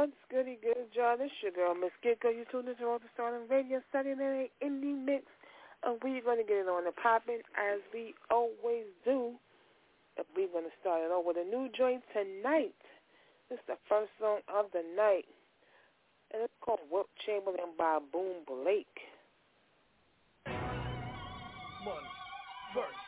What's goody good, y'all? This your girl, Miss Giggle. You tuned into All the Starling Radio Saturday Night Indie Mix. And we're going to get it on the popping as we always do. And we're going to start it off with a new joint tonight. This is the first song of the night. And it's called Wilt Chamberlain by Boom Blake. Money, verse.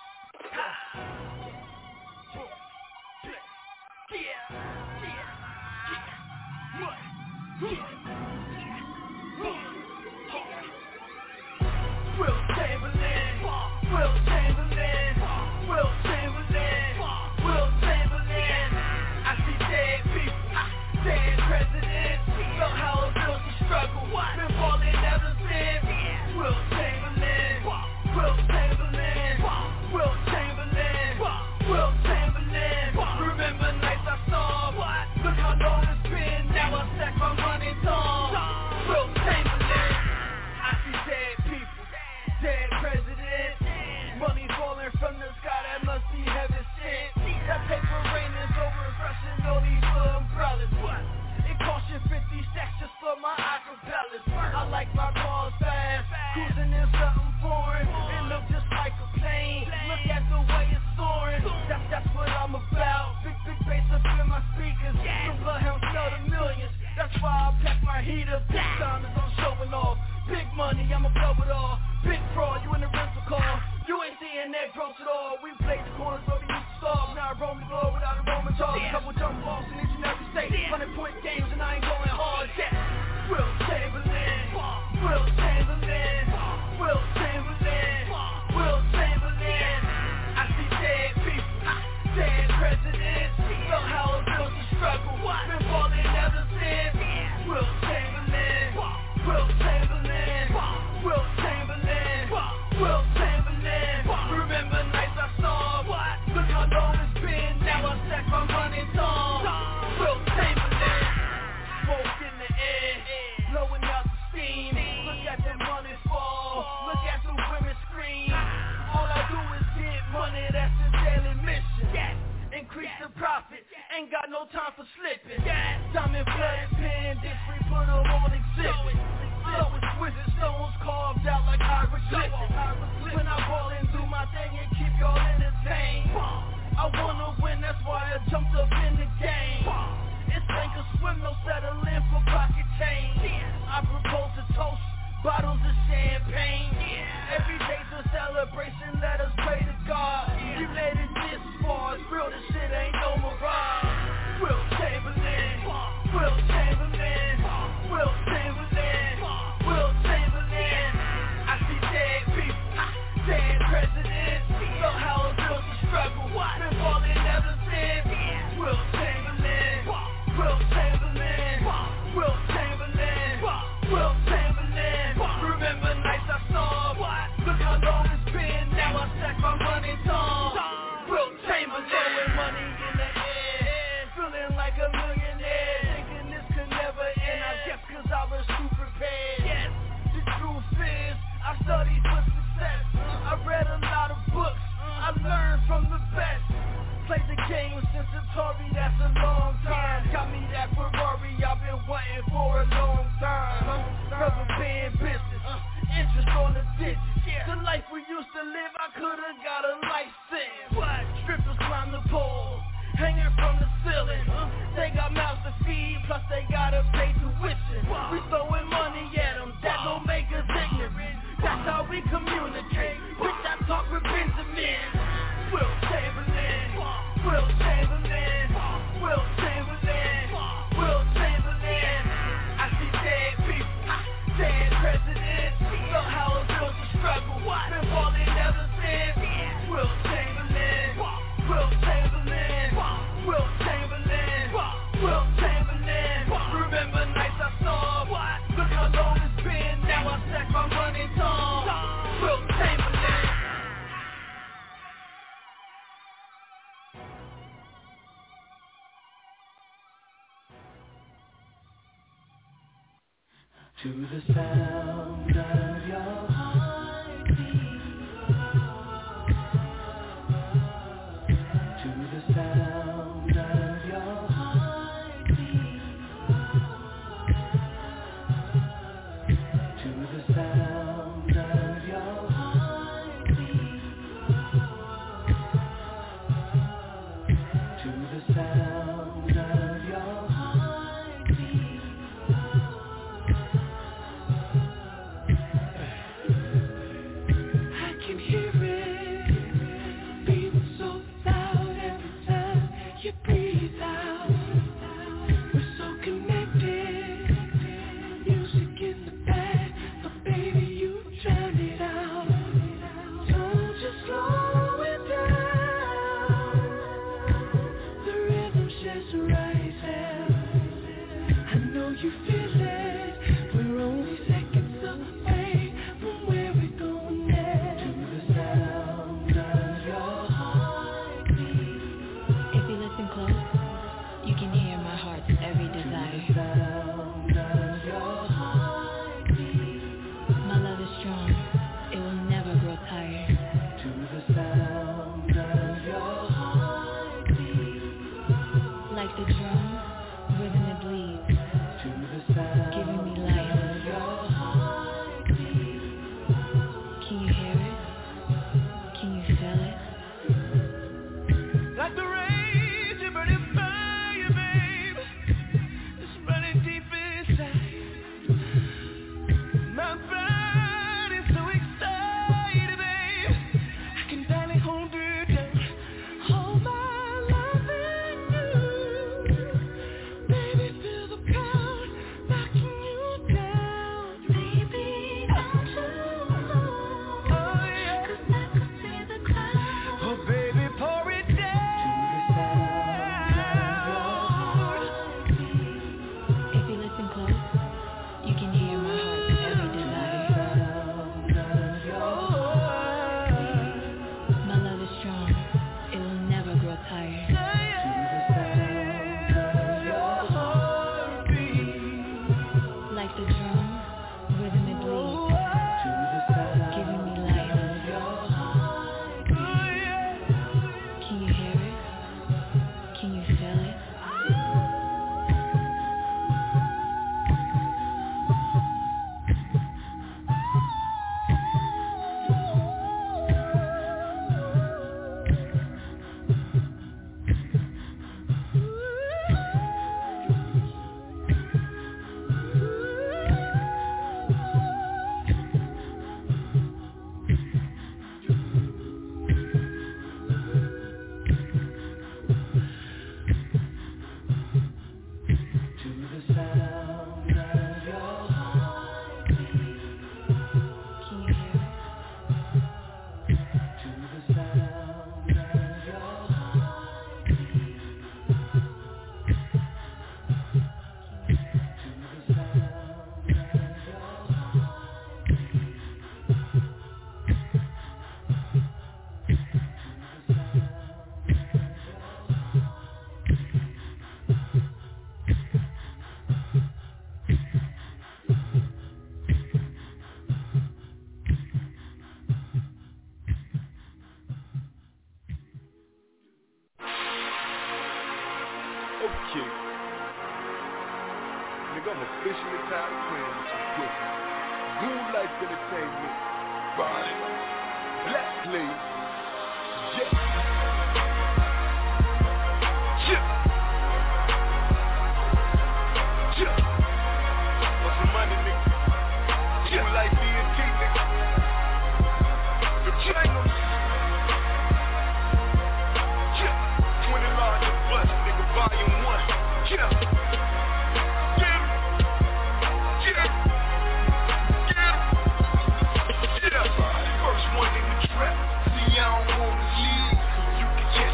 Wilt Chamberlain, Wilt Chamberlain, Wilt Chamberlain, Wilt Chamberlain. I see dead people, dead presidents. Know how it feels to struggle, been falling ever since. Wilt Chamberlain, Wilt Chamberlain, Wilt Chamberlain, Wilt Chamberlain. Remember nights I saw, look how long it's been. Now I stack my money tall. Wilt Chamberlain, I see dead people, dead presidents. Money falling from the sky, that must be heaven sent. That paper rain is over, crushing all these little umbrellas. It cost you 50 stacks just for my acapellas. I like my cars fast, cruising in something foreign. It look just like a plane, look at the way it's soaring. That's what I'm about, big bass up in my speakers. The bloodhounds smell the millions, that's why I pack my heat up. Big time as I'm showing off, big money, I'ma blow it all. Big fraud, you in the rental car, you ain't seeing that gross at all. We played the corners where we used to starve, now I roam the globe without a Roman charge. Couple jump balls in each and every state, 100-point games and I ain't going hard. Wilt Chamberlain, Wilt Chamberlain, Wilt Chamberlain, Wilt Chamberlain. I see dead people, dead presidents. Know how it feels to struggle, been falling ever since. Wilt Chamberlain, Wilt Chamberlain, Wilt Chamberlain, Wilt Chamberlain. Remember nights I saw, look how long it's been. Now I stack my money tall. Wilt Chamberlain, smoke in the air, blowing out the steam. Look at that money fall, look at the women scream. All I do is get money, that's the daily mission. Increase the profit, ain't got no time for slipping. Diamond blood pendants, we put them on exhibit. So exquisite stones carved out like hieroglyphics. When I ball and do my thing and keep y'all entertained. I wanna win, that's why I jumped up in the game. It's sink or swim, no settling for pocket change. I propose a toast, bottles of champagne. Every day's a celebration, let us pray to God. We made it this far, it's real, this shit ain't no mirage. Wilt Chamberlain, Wilt Chamberlain, Wilt Chamberlain, Wilt Chamberlain. I see dead people, dead presidents. Know how it feels to struggle, been falling ever since. Wilt Chamberlain, Wilt Chamberlain, Wilt Chamberlain, Wilt Chamberlain. Remember nights I saw, look how long it's been. Now I stack my money tall. Wilt Chamberlain, throwing money in the air, feeling like a millionaire, thinking this could never end. I guess 'cause I was too prepared. Yes, the truth is I studied for success. I read a lot of books, I learned from the best. Played the game since Atari, that's a long time. Got me that Ferrari, I've been waiting for a long time. Rubber band business, interest on the digits. The life we used to live, I could've got a license. Strippers climb the pole, hanging from the ceiling. They got mouths to feed, plus they gotta pay tuition. We throwing money at them, that don't make us ignorant. That's how we communicate, bitch I talk with Benjamin. Wilt Chamberlain, Wilt Chamberlain, Wilt Chamberlain, Wilt Chamberlain. I see dead people, dead presidents. Know how it feels to struggle, been falling ever since. Wilt Chamberlain, Wilt Chamberlain, Wilt Chamberlain, Wilt Chamberlain. Remember nights I saw, look how long it's been. Now I stack my money tall. Wilt Chamberlain. To the sound of your heartbeat, to the sound of your heartbeat, you feel it? We're only seconds away from where we're going next. To the sound of your heartbeat. If you listen close, you can hear my heart's every desire. To the sound of your heartbeat. My love is strong, it will never grow tired. To the sound of your heartbeat. Like the drum, rhythm it bleeds, To the sound giving me life. of your heartbeat. Can you hear it? Can you feel it? Like the rage, you're burning fire, babe. It's running deep inside. My body's so excited, babe. I can barely hold you down. Hold my love in you. Baby, feel the power knocking you down. Baby, don't you know? Oh, yeah. 'Cause I can see the clouds. Oh, baby, pour it down. If you listen close, you can hear my heart's every desire. My love is strong, it will never grow tired. Like the drum, rhythm it bleeds, giving me life. Can you hear it? Can you feel it? To the sound of your heartbeat. Can you hear it? To the sound of your heartbeat. To the sound of your heartbeat. Okay. Nigga, I'm officially tired of playing with you pussy. Blue Life Entertainment. Bye. Black Play. Yeah. Yeah. Yeah. Want some money, nigga? Blue Life ENT, nigga. The triangles. Yeah. 20 larger bus, nigga, volume 1. Yeah. Yeah. Yeah. Yeah. Yeah. First one in the trap. See, I don't wanna leave. You can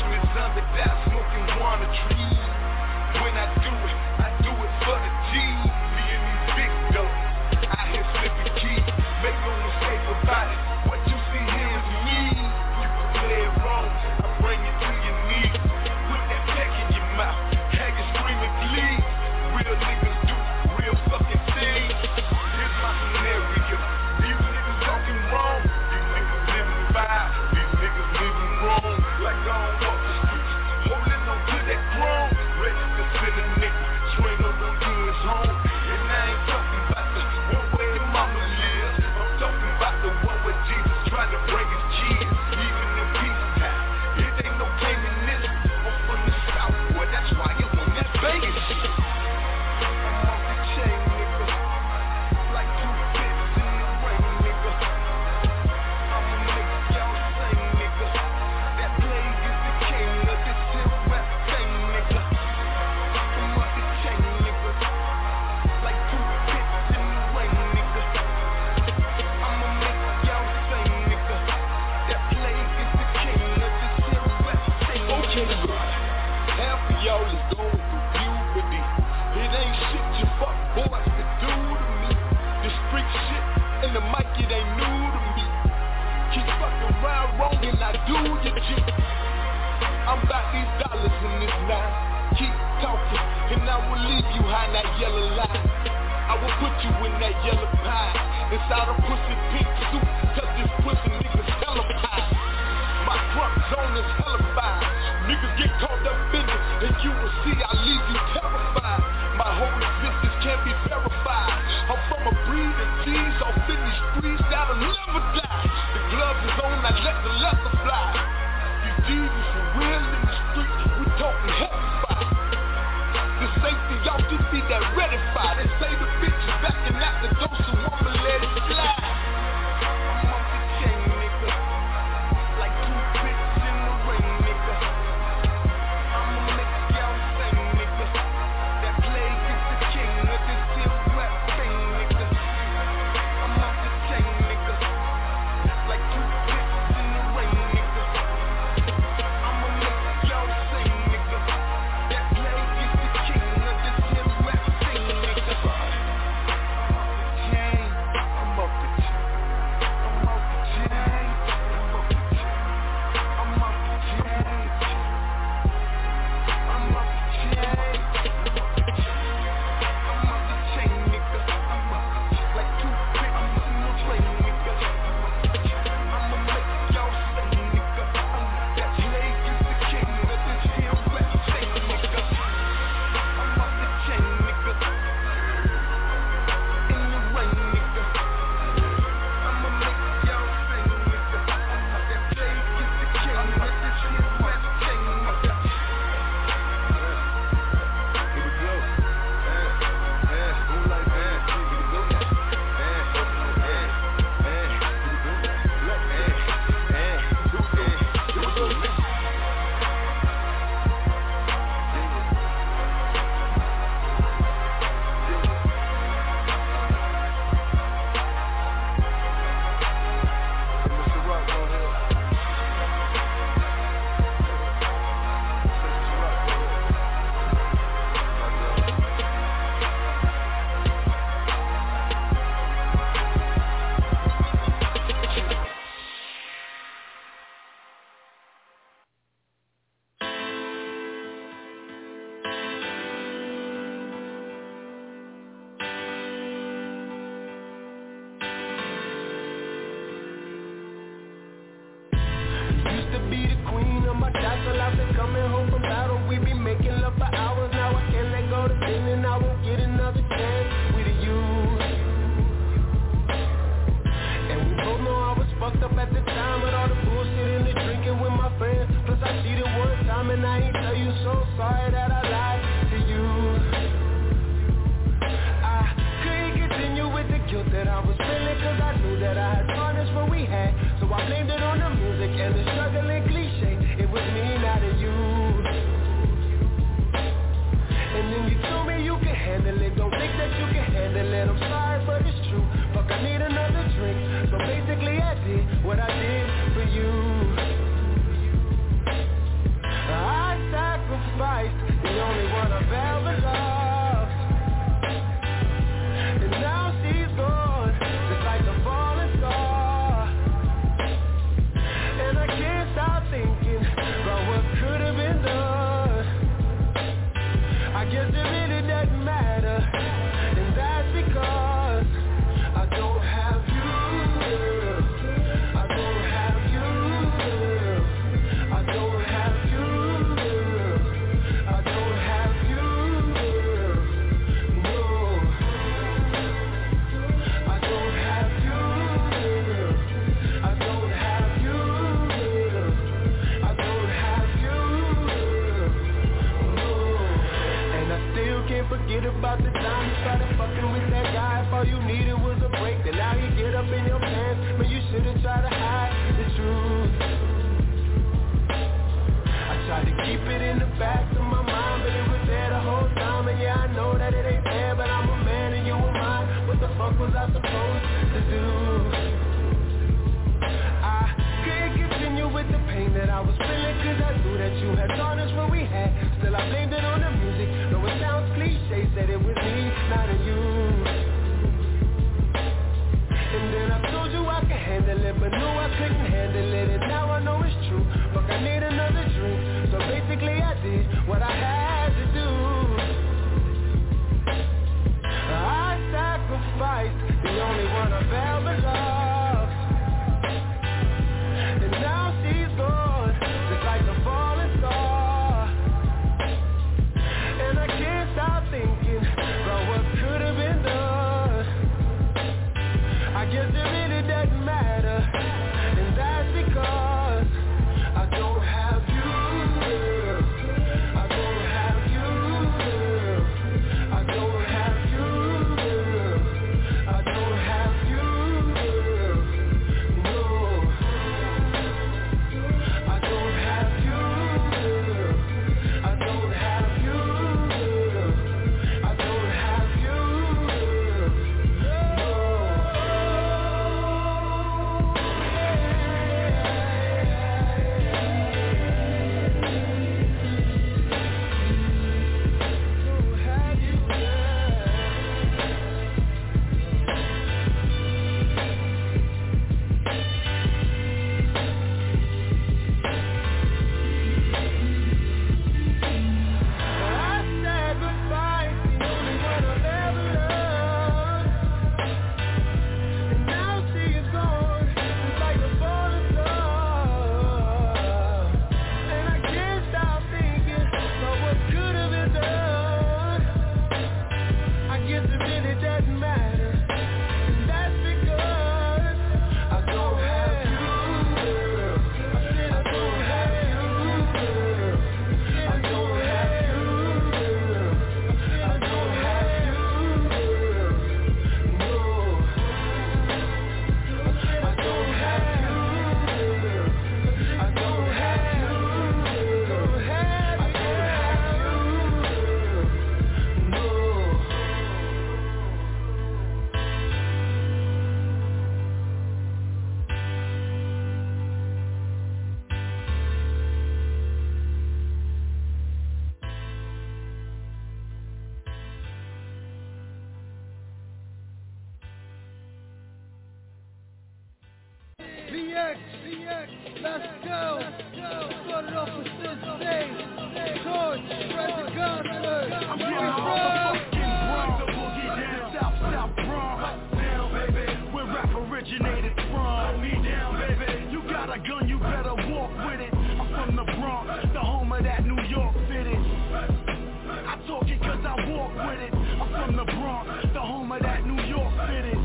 put you in that yellow pie. Inside a pussy pink suit, cause this pussy niggas hella pie. My front zone is hella fine. Niggas get caught up in it, and you will see I leave you terrified. My whole existence can't be verified. I'm from a breed of G's off in these streets that'll never die. The gloves is on, I let the leather fly. These G's is for real in the street, we talking heavy fight. The safety, y'all just be that ready fight. They say the bitch is backing out the door, so I'ma let it slide. I'm off the chain, nigga. Like two bitches in the ring, nigga. I'ma make y'all sing, nigga. That play is the king of this hip rap thing, nigga. I'm off the chain, nigga. Like two bitches in the ring, nigga. I'ma make y'all sing, nigga. That play is the king of this hip rap thing, nigga. Chain, I'm off the chain. I'm off the chain. I'm off the chain. I'm off the chain. I'm off the chain. I'm off the chain, nigga. I'm off like two bitches in the ring, nigga. I'ma make y'all sing, nigga. That play is the king of this hip rap thing, nigga. I'm off the chain, nigga. In the ring, nigga. I'ma make y'all sing, nigga. That play is the king of this hip rap thing, nigga. Here we go. Move like that. Here we go. Here we go. Mr. Rock, go ahead. Mr. Rock, go ahead. Used to be the queen of my castle. I've been coming home from battle. We be making love for hours. Now I can't let go to feeling. I won't get another chance with you. And we both know I was fucked up at the time with all the bullshit and the drinking with my friends. Plus I cheated one time and I ain't tell you, so sorry that I lied to you. I couldn't continue with the guilt that I was feeling, cause I knew that I had tarnished what we had. So I blamed it on the music and the struggle and cliche. It was me, not you. And then you told me you can handle it. Don't think that you can handle it. I'm sorry, but it's true. Fuck, I need another drink. So basically I did what I did for you. I sacrificed the only one I've ever loved. And now she's gone, just like a falling star. And I can't stop thinking about what could have been done. I guess it really doesn't matter, and that's because I don't have you, girl. I don't have you, girl. I don't have you, girl. I don't have you, girl. No. I don't have you, girl. I don't have you, girl. I don't have you, girl. No. And I still can't forget about the time you started fucking with that guy. If all you needed was a break, then now you get up in your pants. But you should've tried to hide the truth. I tried to keep it in the back of my mind, but it was there the whole time. And yeah, I know that it ain't fair, but I'm a man and you were mine. What the fuck was I supposed to do? I couldn't continue with the pain that I was feeling, cause I knew that you had tarnished what we had. Still I blamed it on the music. No, it sounds cliche, said it was me, not you. And then I told you I could handle it, but knew I couldn't handle it. And now I know it's true. Fuck, I need another drink. So basically I did what I had to do. I sacrificed let's go. Started off with Sensei, Torch, President Godford. I'm getting all the fucking Bronx, the boogie down, South Bronx. Down, baby, where rap originated from. Me down, baby, you got a gun, you better walk with it. I'm from the Bronx, the home of that New York City. I talk it cause I walk with it. I'm from the Bronx, the home of that New York City.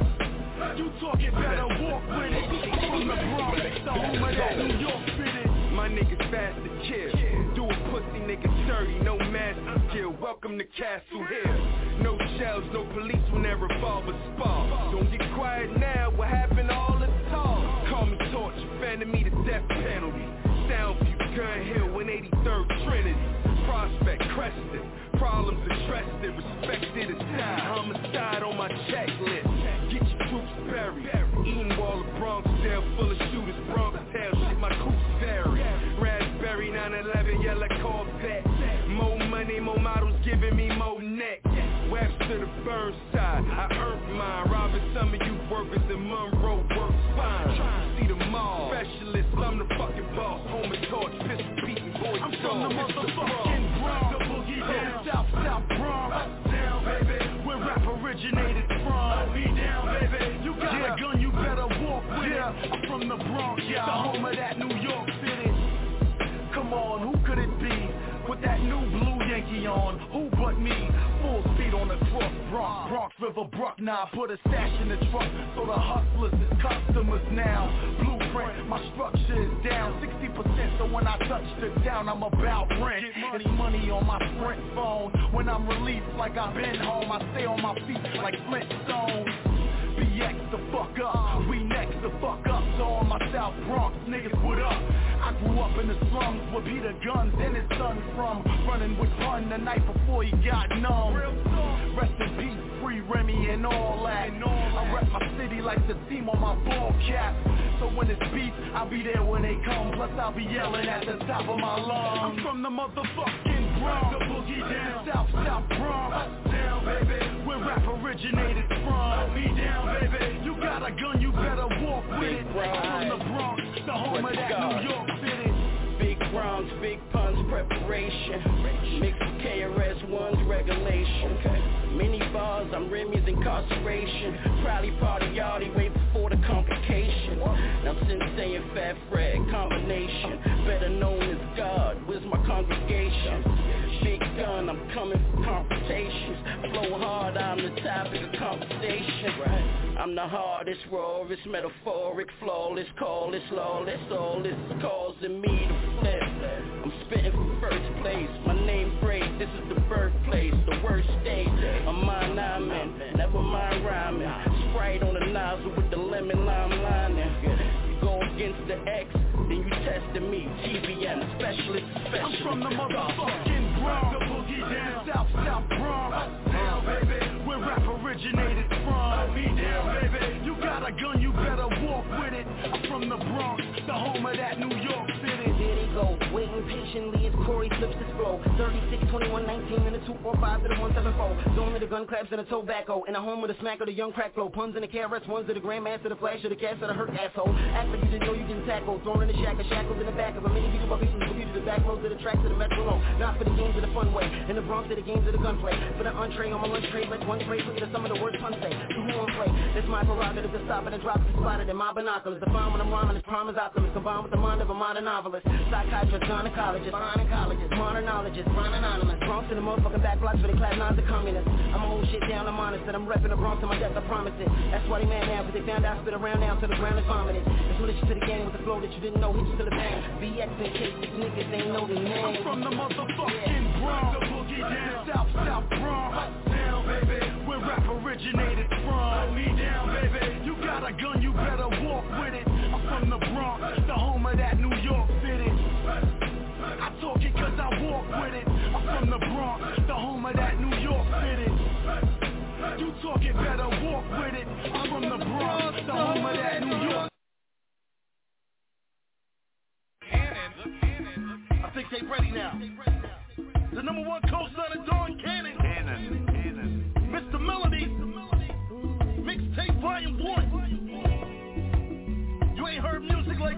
You talk it better walk with it. I'm from the Bronx, the home of that New York City. My niggas fast to kill. Do a pussy nigga dirty, no master skill. Welcome to Castle Hill. No shells, no police when that revolver spar. Don't get quiet now, what happened to all the talk? Call me Torch, offended me the death penalty. Soundview, Gun Hill, 183rd Trinity. Prospect, Creston, problems interested, respected as time. Homicide on my checklist. Get your troops buried. Eating wall of Bronx, jail full of shooters. Bronx tail shit, my coup's very. Raspberry 911, yellow Corvette. More money, more models giving me more neck. Webster to Burnside, I earned mine. Robbing some of you workers in Monroe work fine. See them all, specialist, I'm the fucking boss. Home and Torch, pistol beating boys. I'm from the motherfucking Bronx, the boogie down, South Bronx. Down, baby, where rap originated from. Me down, baby, you got a gun, you better walk with it. I'm from the Bronx, the home of that New York City. Come on, who could it be? With that new blue Yankee on, who but me? Full speed on the cross, Bronx River, Brook. Now I put a stash in the truck, so the hustlers is customers now. Blueprint, my structure is down 60%, so when I touch the down, I'm about rent. Any money on my Sprint phone, when I'm released like I've been home, I stay on my feet like Flintstones. BX the fuck up, we next the fuck up. So all my South Bronx niggas, what up? I grew up in the slums where Peter Guns and his son from. Running with Pun the night before he got numb. Rest in peace, Free Remy and all that. I rep my city like the team on my ball cap. So when it's beef, I'll be there when they come. Plus I'll be yelling at the top of my lungs. I'm from the motherfucking Bronx, the boogie down, South Bronx. Down, baby, where rap originated from. Me down, baby, you got a gun, you better walk with it. I'm from the Bronx, the home of that New York City. Big Bronx, big puns, preparation. Mixed with KRS-One's regulation. Many bars, I'm Remy's incarceration. Probably part of Yardie way before the complication. Now Sensei and Fat Fred combination. Better known as God, where's my congregation? Big gun, I'm coming for confrontations. Flow hard, I'm the topic of conversation. I'm the hardest, rawest, metaphoric, flawless, call-less, lawless. All this is causing me to flip. I'm spitting for first place. My name break, this is the birthplace. The worst stage of mine I'm in. Never mind rhyming. Sprite on the nozzle with the lemon lime lining. Go against the X, then you testing me. TBN, specialist. I'm from the motherfucking Bronx, the boogie down, South Bronx. Down, baby, where rap originated from. Me down, baby, you got a gun, you better walk with it. I'm from the Bronx, the home of that New York City. There they go, waiting patiently as Corey flips his flow. 36, 21, 19, and a 245 to the 174. Zone of the gun claps and the tobacco. In the home of the smack of the young crack flow. Puns in the KRS-Ones of the grandmaster, the flash of the cast of the hurt asshole. Act like you didn't know you didn't tackle. Thrown in the shack of shackles in the back of a mini beat up pieces of beauty to the back roads of the tracks of the metro low. Not for the games of the fun way. In the Bronx of the games of the gunplay. For the entree on my lunch tray, let's one tray. Look at some of the words puns say. To who on play? It's my prerogative to stop it and drop it, spotted in my binoculars. The fun when I'm rhyming is prime as optimist. Combined with the mind of a modern novelist. Psychiatrist, gynecologist, gynecologist, monologist, run anonymous. Bronx in the motherfucking back blocks for the class nines of communists. I'ma hold shit down, I'm honest, that I'm repping the Bronx to my death, I promise it. That's why they mad now, cause they found out I spit around now till the ground is vomited. It's when it's to the game with the flow that you didn't know, hit you to the bang. BX in case these niggas ain't know the name. I'm from the motherfucking Bronx, the boogie down, South Bronx. Down, baby, where rap originated from. Me down, baby, you got a gun, you better walk with it. I'm from the Bronx, the home of that New York City. I talk it cause I walk with it. I'm from the Bronx, the home of that New York City. You talk it better walk with it. I'm from the Bronx, the home of that New York. I think they ready now. The number one co-signer, Dawn Cannon. Mr. Melody. Mixtape Volume 1. You ain't heard music like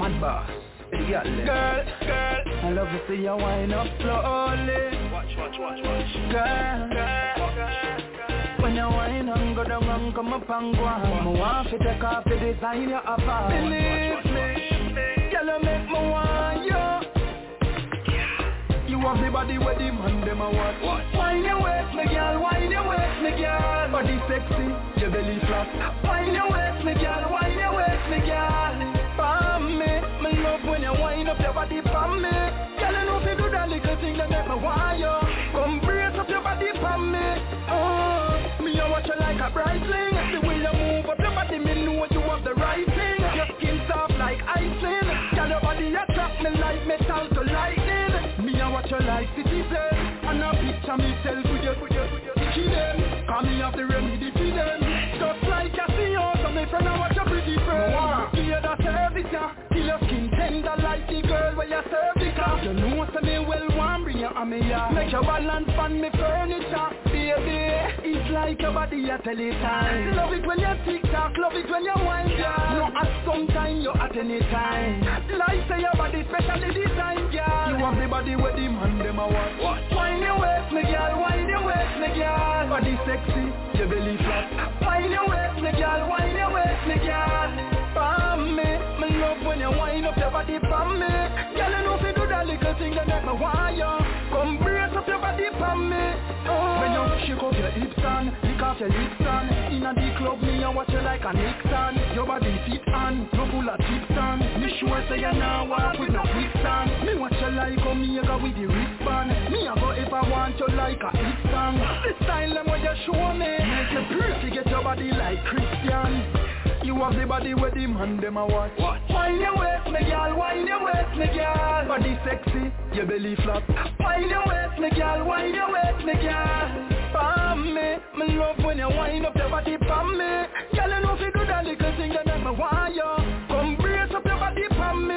mad boss. Girl, I love to see you wind up slowly. Watch. Girl, when you wind and go down and come up and go on, I want to take off the design you apart. Believe me, girl, you make me want you. You have the body where the man them a want. Wine your waist, me girl, wine your waist, me girl. Body sexy, your belly flat. Wine your waist, me girl, wine your waist, me girl. Palm me love when you wind up your body palm me. Girl, you know if you do that little thing that make me want you. Come brace up your body palm me. Me a watch you like a bright thing. The way you move up your body, me know you have the right thing. Your skin soft like icing. Girl, your body attract me like metal to lightning. Me a watch you like citizen. And a picture myself with your them. Call me off the remedy for them. Just like I see you, so me friend I watch your pretty friend. Hear the service ya, till your skin tender like the girl where you serve it ya. You know so me well want bring you on me ya. Make your balance on me furniture, baby. It's like your body a tell it time. Love it when you tick-tock, love it when you wind ya. No at some time, you at any time. Like say your body specially designed ya. You have the body where the man them a want. Wine your waist me girl, wine your waist me girl. Body sexy, your belly flat. Wine your waist me girl, wine your waist me girl. Palm me love when you wind up your body palm me. Girl, you know if you do that little thing that make me want you. Come brace up your body palm me. When you shake up your hips and lick off your lips and inna the club me I watch you like a Nixon. Your body fit and no full of tips and me sure say you now walk with no quicksand. Me watch you like Omega with the wristband. Me a go if I want you like a hit song. This style them what you show me make you pretty, get your body like Christian. You have the body where the man them a watch. Wine your waist me girl, wine your waist me girl. Body sexy, your belly flat. Wine your waist me girl, wine your waist me girl. Palm me love when you wind up your body palm me. Girl, you know if you do that little thing that make me want you. Come brace up your body palm me.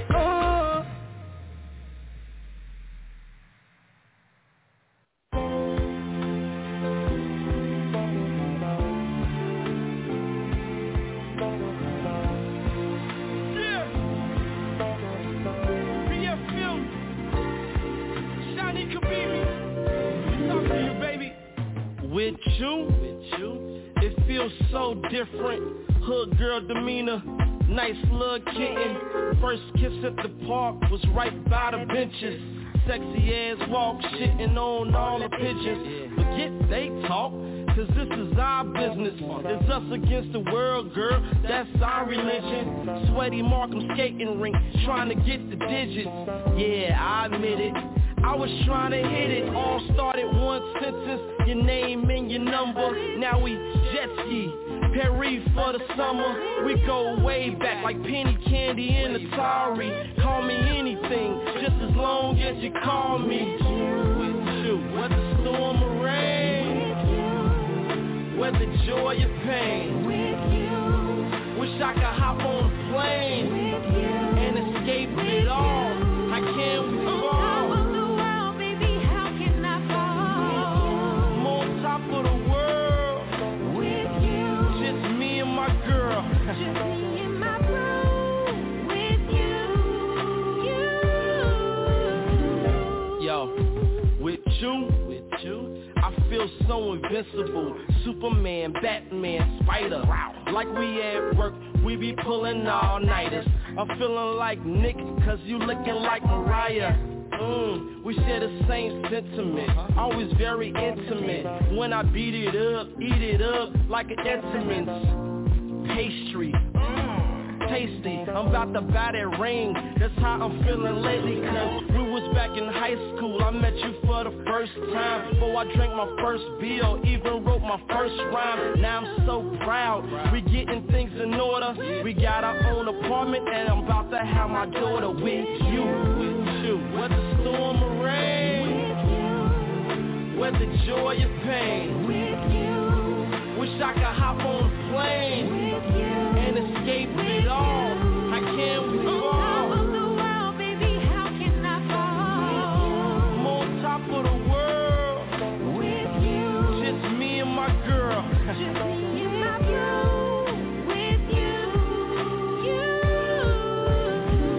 With you, it feels so different. Hood girl demeanor, nice little kitten. First kiss at the park was right by the benches. Sexy ass walk, shitting on all the pigeons. Forget they talk, cause this is our business. It's us against the world, girl, that's our religion. Sweaty Markham skating rink, trying to get the digits. Yeah, I admit it, I was trying to hit it. All started one sentence, your name and your number. Now we jet ski, Perry for the summer. We go way back like Penny Candy and Atari. Call me anything, just as long as you call me. With you, whether storm or rain, whether joy or pain. Wish I could hop on a plane and escape it all. I can't move on. For the world, with you, just me and my girl, just me and my bro, with you. Yo, with you, I feel so invincible. Superman, Batman, Spider. Like we at work, we be pulling all-nighters. I'm feeling like Nick, cause you looking like Mariah. We share the same sentiment, always very intimate. When I beat it up, eat it up like an Entenmann's pastry. Tasty, I'm about to buy that ring. That's how I'm feeling lately, cause we was back in high school. I met you for the first time. Before I drank my first beer, even wrote my first rhyme. Now I'm so proud, we getting things in order. We got our own apartment and I'm about to have my daughter with you. Whether storm or rain, whether joy or pain. Wish I could hop on a plane and escape it all. I can't move on. On top of the world, baby, how can I fall? I'm on top of the world with you. Just me and my girl. Just me and my girl with you.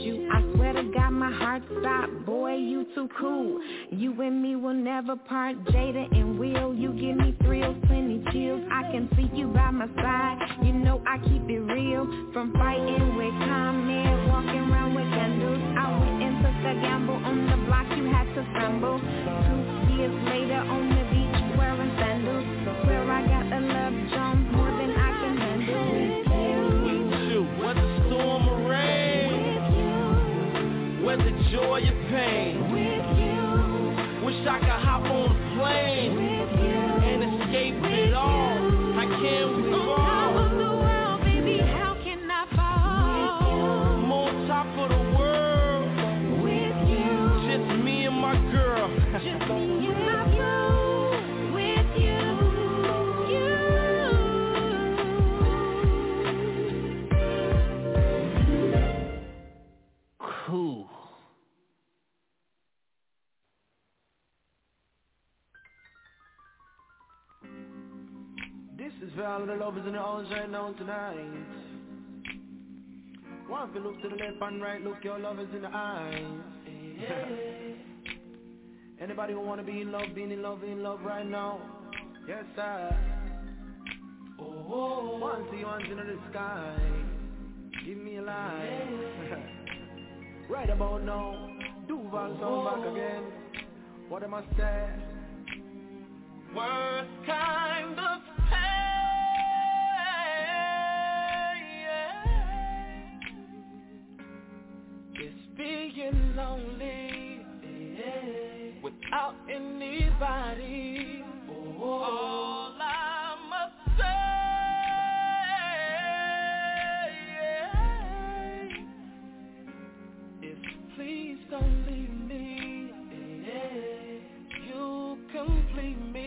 you. I swear to God my heart stopped. Boy, you too cool. You and me will never part. Jada and Will, you give me thrills, plenty chills. I can see you by my side. You know I keep it real. From fighting with comment, walking around with candles. I went and took a gamble on the block. You had to stumble. 2 years later on the beach wearing sandals. Swear I got the love Jones more than I can handle. With you, whether storm or rain, whether joy or pain. Wish I could hop on a plane and escape it all. I can't move on. Top of the world, baby, how can I fall? I'm on top of the world. With you, just me and my girl. Just me and my boo. With you, Cool. This is for all of the lovers in the house right now tonight. One if you look to the left and right, look your lovers in the eyes. Anybody who wanna be in love, being in love right now? Yes, sir. Oh, one see ones in the sky. Give me a line. Right about now, Duval sound back again. What am I say? Worst kind of pain is being lonely without anybody. All I must say is please don't leave me. You complete me.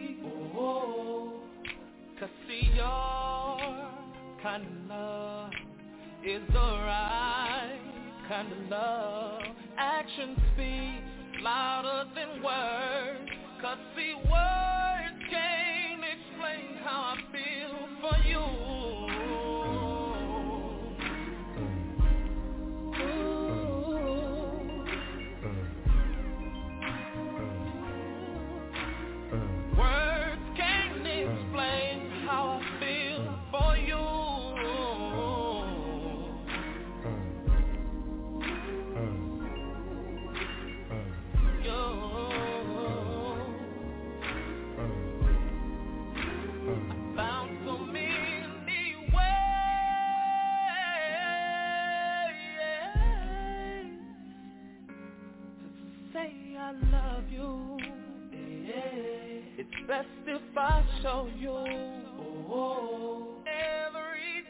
Cause see your kind of love is the right kind of love. Action speaks louder than words. Cause see words can't explain how I feel for you. Words can't explain how I feel for you. I found so many ways to say I love you. It's best if I show you every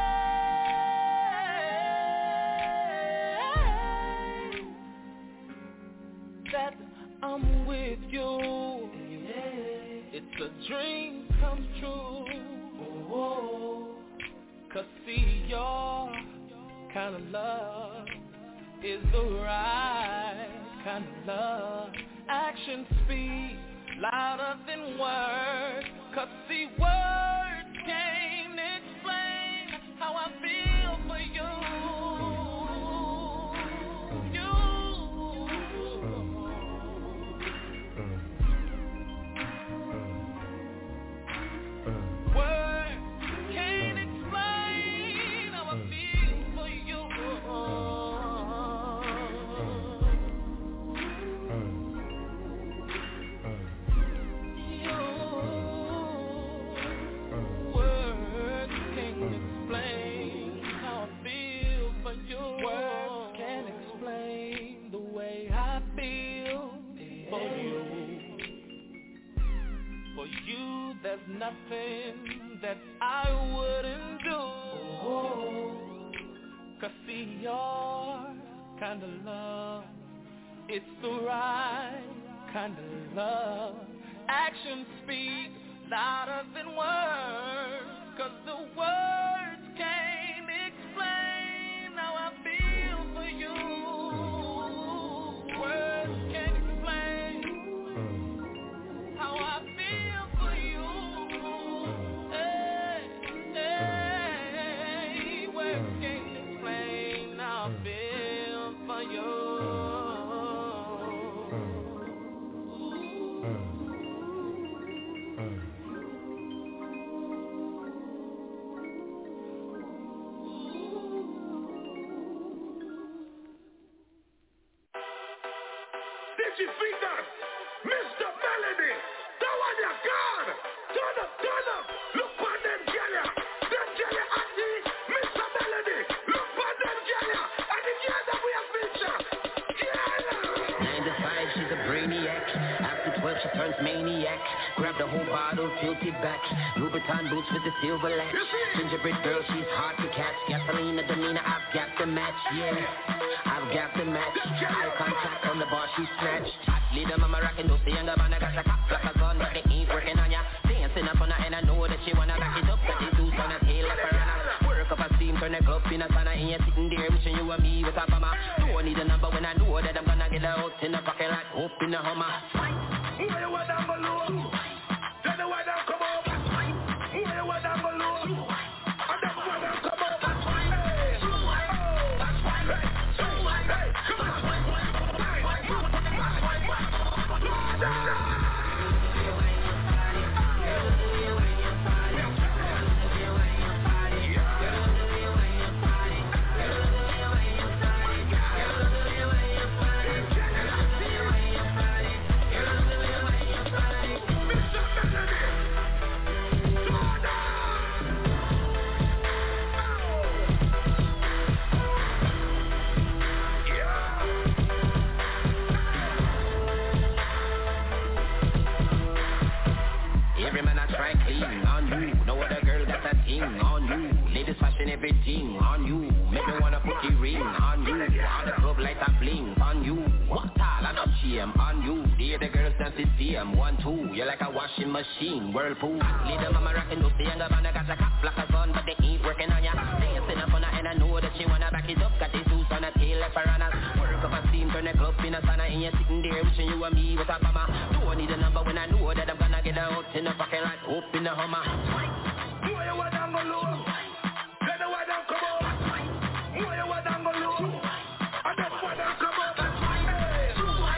day that I'm with you. It's a dream come true. Cause see your kind of love is the right kind of love. Action speaks louder than words. Cause see words can't explain how I feel for you. Words can't explain how I feel for you. Words can't explain the way I feel for you. For you, there's nothing that I wouldn't do. Cause see your kind of love, it's the right kind of love. Actions speak louder than words. Cause the words can't explain how I feel for you. Words can't explain how I feel for you. Hey, words can't explain how I feel. DJ Fingers, Mr. Melody, that one you gone. Turn up, look on them jelly. Them jelly auntie, Mr. Melody, look on them jelly. And the girl that we have featured. Yeah. 9 to 5, she's a brainiac. After 12, she turns maniac. Grab the whole bottle, tilt it back. Louboutin boots with the silver latch. Gingerbread girl, she's hard to catch. Gasoline, the demeanor, I've got the match, yeah. I've got the match. Eye contact on the bar, she snatched. Hot leader, mama rockin' those the younger man. I got the cop like a gun, but they ain't working on ya. Dancing up on her, and I know that she wanna back it up. Got the juice on her tail like piranha. Work up a steam, turn the club in a sauna. And you're sitting there wishing you were me with a bomber. Don't need a number when I know that I'm gonna get out in the pocket like hope in the Hummer. Where you want down below? Tell the way down, come over. Where you want down below? And that's why down, come over. Hey, come on. On you, ladies fashion everything on you. Make me wanna put the ring on you. On the club light and bling on you. What all I not shame on you. Here the girls dance the same 1, 2. You're like a washing machine, whirlpool. Leader mama rockin' those the younger man. I got a cop like a gun, but they ain't working on ya. Dancing up on her and I know that she wanna back it up. Got the juice on her tail like piranhas. Work up a steam, turn the club in a sauna. And you're sitting there wishing you were me with a bomber. Don't need a number when I know that I'm gonna get out in the fucking like hope in the Hummer. Where you want down below? Then the way down come over. Where you want down below? And that's why down come over. Hey, come on.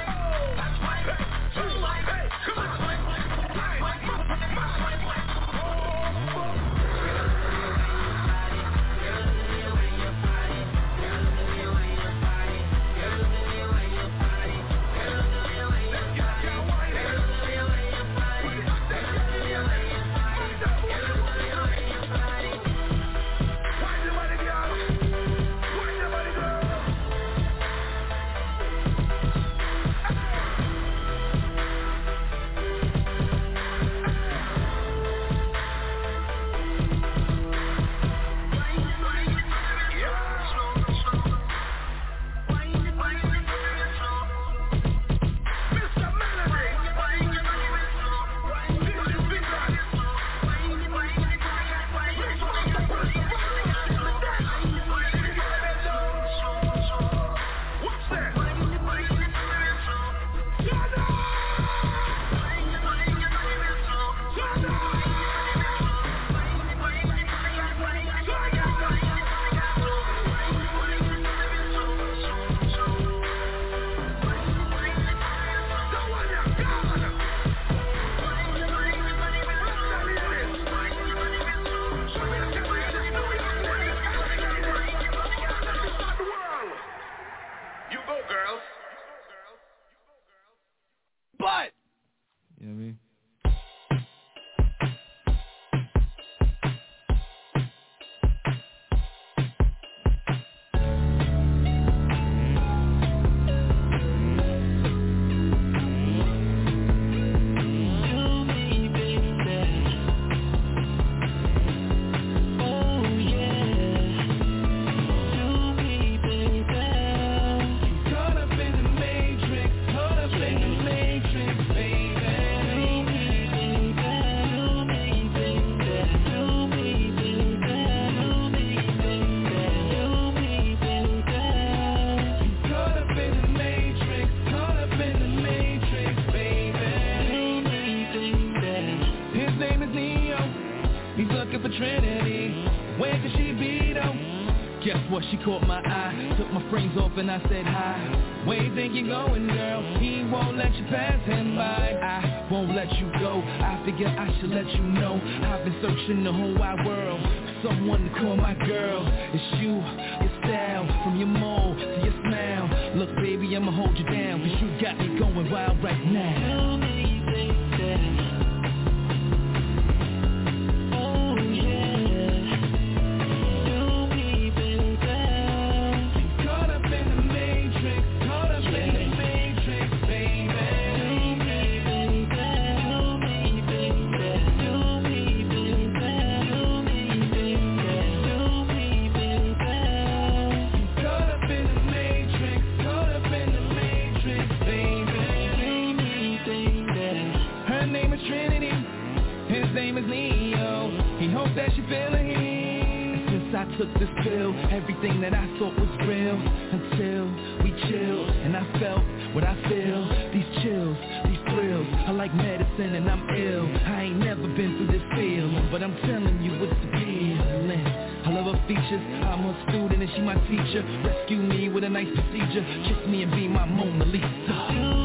Guess what, she caught my eye. Took my frames off and I said hi. Where you think you're going, girl? He won't let you pass him by. I won't let you go. I figure I should let you know I've been searching the whole wide world for someone to call my girl. It's you, your style, from your mold to your smile. Look baby, I'ma hold you down, cause you got got me going wild right now. Took this pill, everything that I thought was real, until we chilled, and I felt what I feel. These chills, these thrills, I like medicine and I'm ill. I ain't never been through this feeling, but I'm telling you it's the feeling. I love her features, I'm her student and she my teacher. Rescue me with a nice procedure, kiss me and be my Mona Lisa.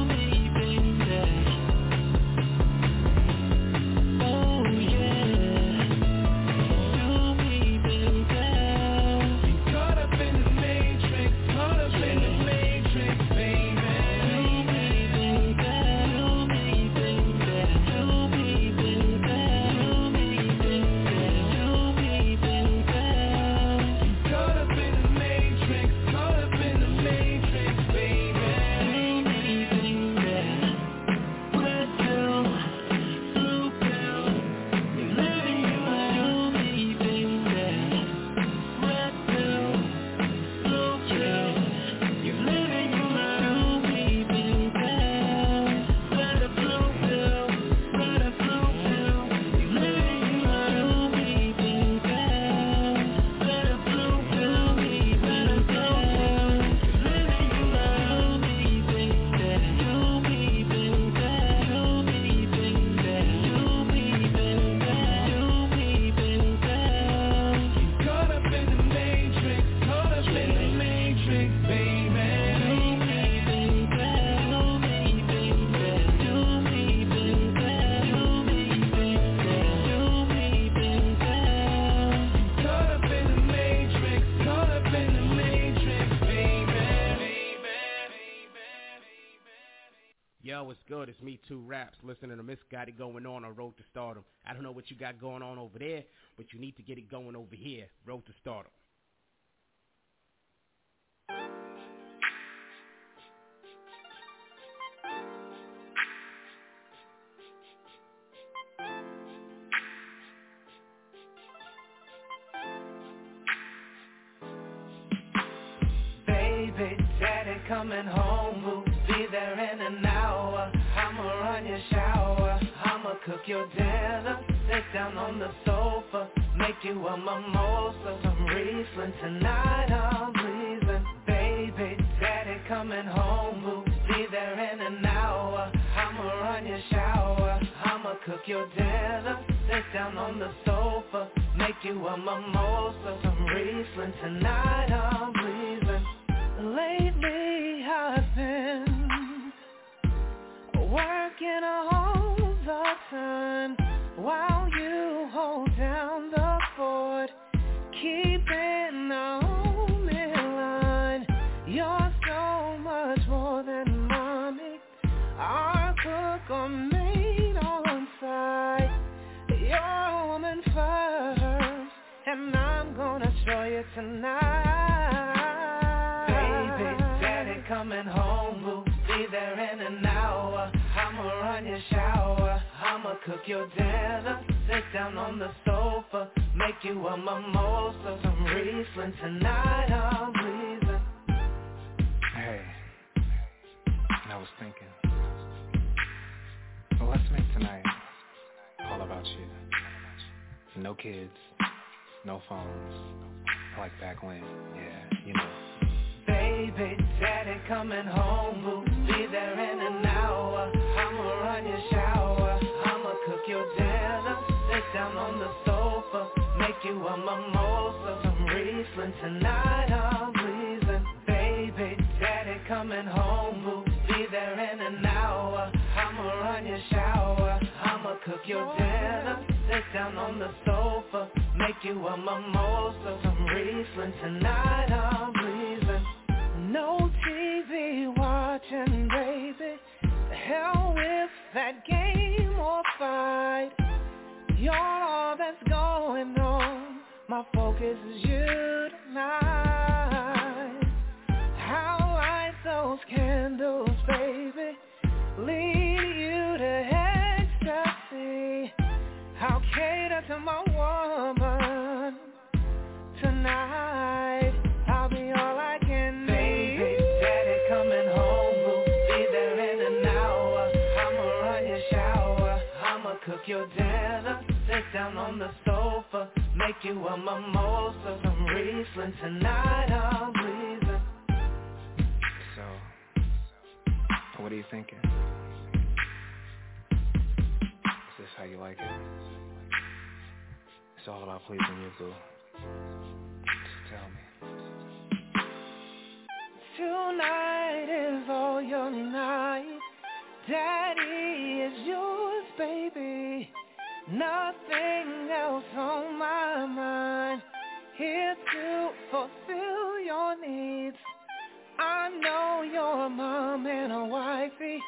What's good? It's Me Too Raps, listening to Miss Got It Going On Road to Stardom. I don't know what you got going on over there, but you need to get it going over here, Road to Stardom. Baby, daddy coming home, we'll be there in an hour. I'ma run your shower, I'ma cook your dinner, sit down on the sofa, make you a mimosa, some Riesling. Tonight I'm leaving. Baby, daddy coming home, we'll be there in an hour. I'ma run your shower, I'ma cook your dinner, sit down on the sofa, make you a mimosa, some Riesling. Tonight I'm leaving. Lately I've been working all the time while you hold down the fort, keeping the only line. You're so much more than mommy, our cook or maid on site. You're a woman first, and I'm gonna show you tonight. Coming home, we'll be there in an hour. I'ma run your shower, I'ma cook your dinner, sit down on the sofa, make you a mimosa, some Riesling. Tonight I'm leaving. Hey, I was thinking, well, let's make tonight all about you. No kids, no phones, like back when, yeah, you know. Baby, daddy coming home, we'll be there in an hour. I'ma run your shower, I'ma cook your dinner, sit down on the sofa, make you a mimosa, some Riesling. Tonight I'm leaving. Baby, daddy coming home, we'll be there in an hour. I'ma run your shower, I'ma cook your dinner, sit down on the sofa, make you a mimosa, some Riesling. Tonight I'm leaving. No TV watching, baby, this is you tonight. How light those candles, baby, lead you to ecstasy. I'll cater to my woman tonight. I'll be all I can need. Baby, daddy coming home, we'll be there in an hour. I'ma run your shower, I'ma cook your dinner, sit down on the sofa, make you a mimosa, some Riesling tonight, I'm pleasing. So, what are you thinking? Is this how you like it? It's all about pleasing you, boo. Just tell me. Tonight is all your night. Daddy is yours, baby. Nothing else on my mind. Here to fulfill your needs. I know you're a mom and a wifey,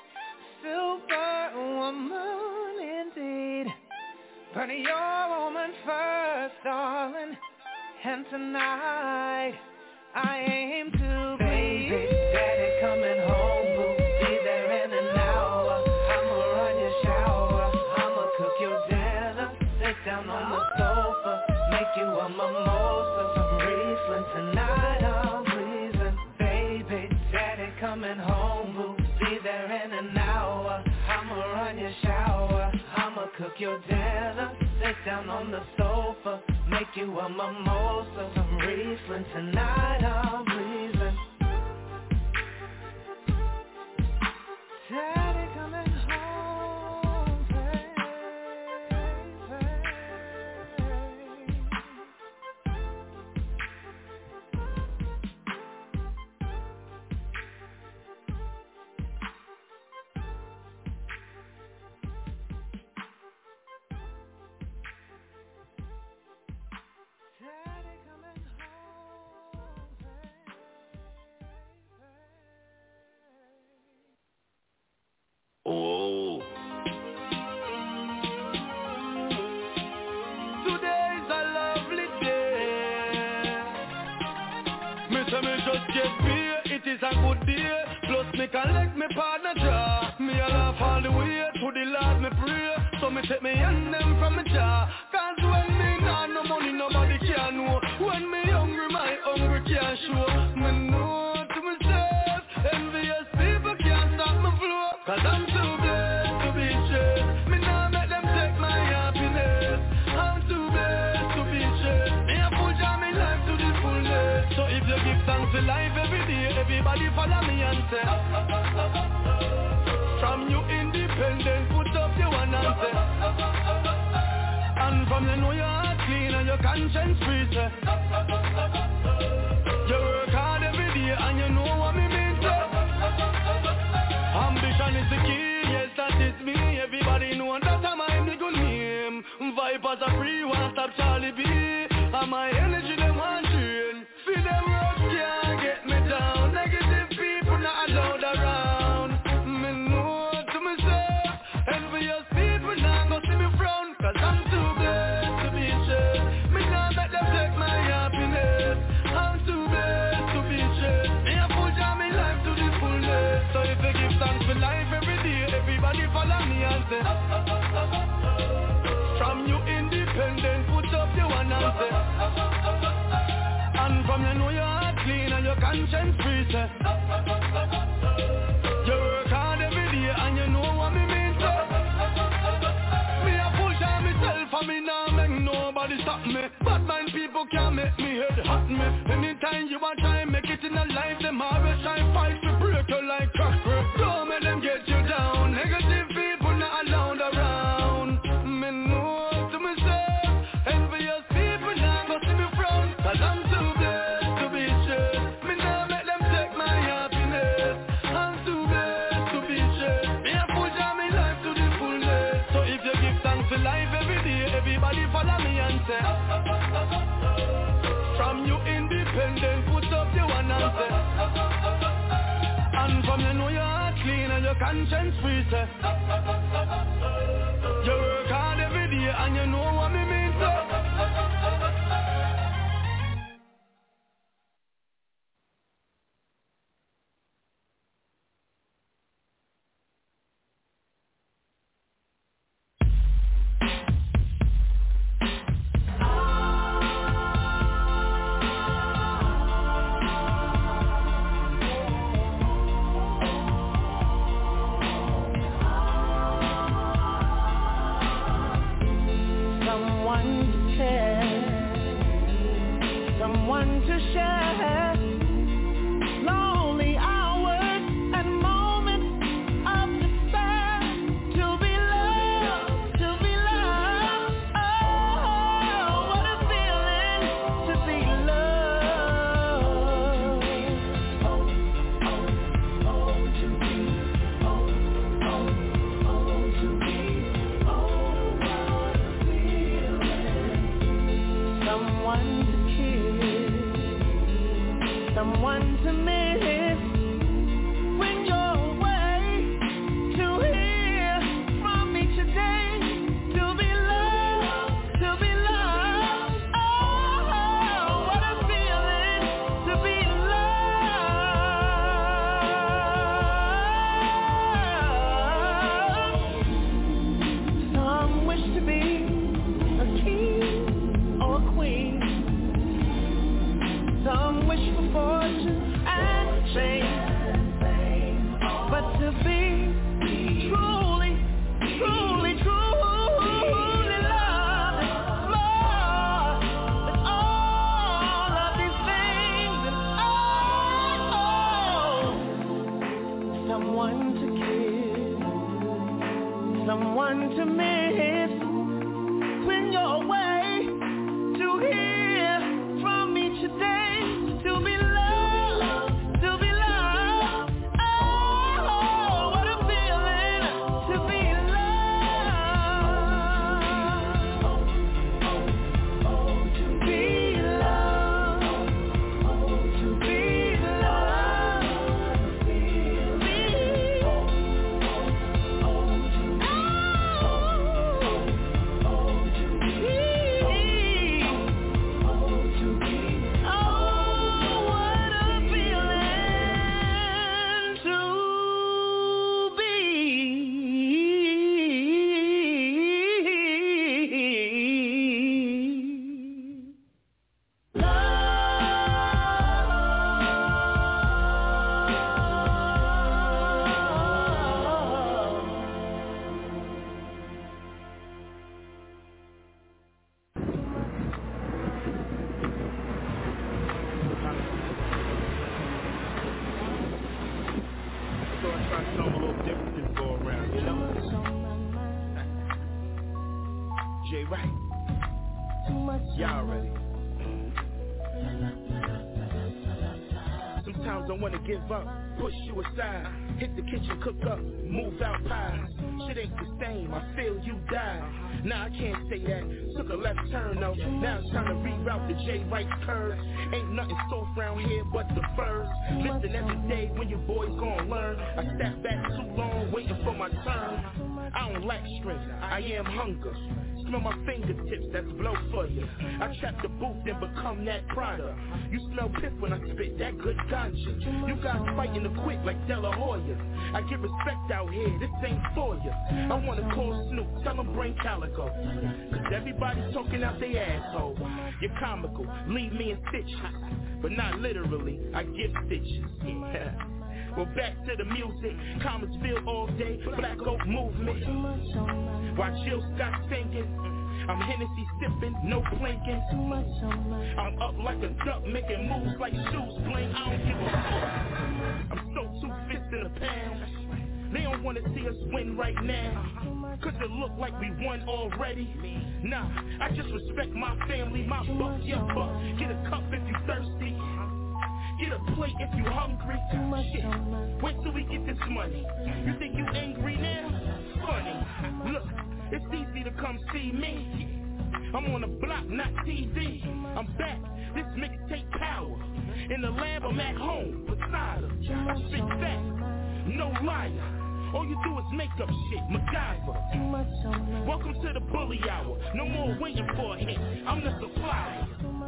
superwoman indeed. But you're a woman first, darling. And tonight I aim to be. Baby, daddy coming home, we'll be there in an hour. I'ma run your shower, I'ma cook your dinner, sit down on the sofa, make you a mimosa, some Riesling tonight, I'm pleasing. Baby, daddy coming home, we'll be there in an hour. I'ma run your shower, I'ma cook your dinner, sit down on the sofa, make you a mimosa, some Riesling tonight, I'm pleasing. Daddy coming home, baby. Daddy coming home, Oh. Today's a lovely day. Me say me just get beer, it is a good day. Plus me collect me partner jar. Me a laugh all the way to the Lord me pray. So me take me hand them from me jar. Cause when me nah no money nobody can know. When me hungry my hunger can't show. Me know to myself, envious people can't stop me flow. Cause I'm too blessed to be straight. Me nah make them take my happiness. I'm too blessed to be straight. Me a full jam me life to the fullness. So if you give thanks to life every day, everybody follow me and say from you independent, put up your one and say. And from you know your heart clean and your conscience free, say. You work hard every day and you know what me mean, say. Ambition is the key, yes that is me. Everybody know that I'm my nigga name. Vipers are free, one stop Charlie B. And my energy they want drain. Feel them roads can't get me down. Negative people not allowed around. Me know to myself, envious people not go see me frown. Cause I'm too blessed to be straight. Me not let them take my happiness. I'm too blessed to be straight. Me a full jam me life to the fullness. So if you give thanks for life every day, everybody follow me and say from you independent, put up your one and say. And from you know your heart clean and your conscience free, say. You work hard every day and you know what me mean, say. Me a push on myself and me nah make nobody stop me. Bad mind people can't make me head hot me. Anytime you want try make it in a life, them always try fight to break you like cracker. Don't make them get you down. Negative people not allowed around. Me know to myself, envious people not go see me frown. Cause I'm too blessed to be straight. Me nah make them take my happiness. I'm too blessed to be straight. Me a full jam me life to the fullness. So if you give thanks for life every day, everybody follow me and say from you independent, put up your one and say. And from you know your heart clean and your conscience free, say. You work hard every day and you know what me mean, say. someone to miss when you're away, to hear from me today, to be loved, to be loved. Oh, what a feeling to be loved. Some wish to be a king or a queen. Some wish for fortune and fame, but to be truly, truly, truly loved is more than all of these things. And oh, someone to kiss, someone to miss when you're away, to hear from me today. Push you aside, hit the kitchen, cook up, move out pies. Shit ain't the same, I feel you die. Nah, I can't say that, took a left turn though. Now it's time to reroute the J. Wright curve. Ain't nothing soft round here but the furs. Listen every day when your boys gon' learn. I sat back too long waiting for my turn. I don't lack strength, I am hunger. Smell my fingertips, that's blow for you. I trap the booth and become that product. You smell piff when I spit that good ganja. You guys fighting to quit like De La Hoya. I get respect out here, this ain't for you. I wanna call Snoop, tell him bring Calico. Cause everybody's talking out their asshole. You're comical, leave me in stitches. But not literally, I give stitches. Well, back to the music, Comersville all day, Black Oak Movement. While Jill Scott singing, I'm Hennessy sipping, no blinking. I'm up like a duck, making moves like shoes bling. I don't give a fuck. I'm so two fists in a pound. They don't wanna see us win right now, cause it look like we won already. Nah, I just respect my family, my buck, your buck. Get a cup if you thirsty. Get a plate if you hungry. Shit, wait till we get this money. You think you angry now? Funny. Look, it's easy to come see me. I'm on the block, not TV. I'm back, this mixtape power. In the lab, I'm at home, beside her. Big fat, no liar. All you do is make up shit, MacGyver. Welcome to the bully hour. No more waiting for a hit. I'm the supplier.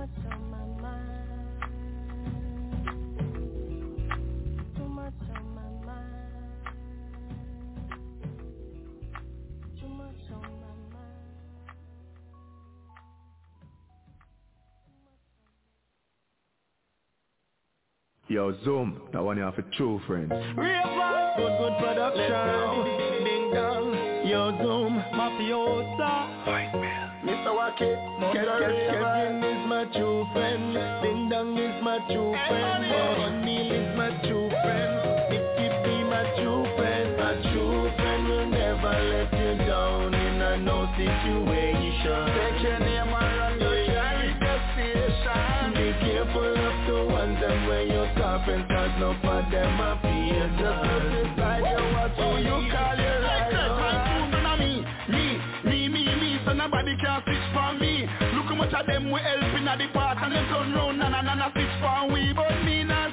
Yo, Zoom, that one you have a true friend. Good production. Ding dong. Yo, Zoom, Mafiosa. Mr. Wacky, Kevin is my true friend. Ding dong is my true friend. O'Neal is my true friend. Nicky be my true friend. My true friend will never let you down in a no situation. Take your name and run your station. Be careful of the ones that when you're coughing, cause no for them are fear. Just look inside your watch who you call your life. Me, so nobody can switch for me. Look how much of them we helping at the part and them turn round and switch for we. But me not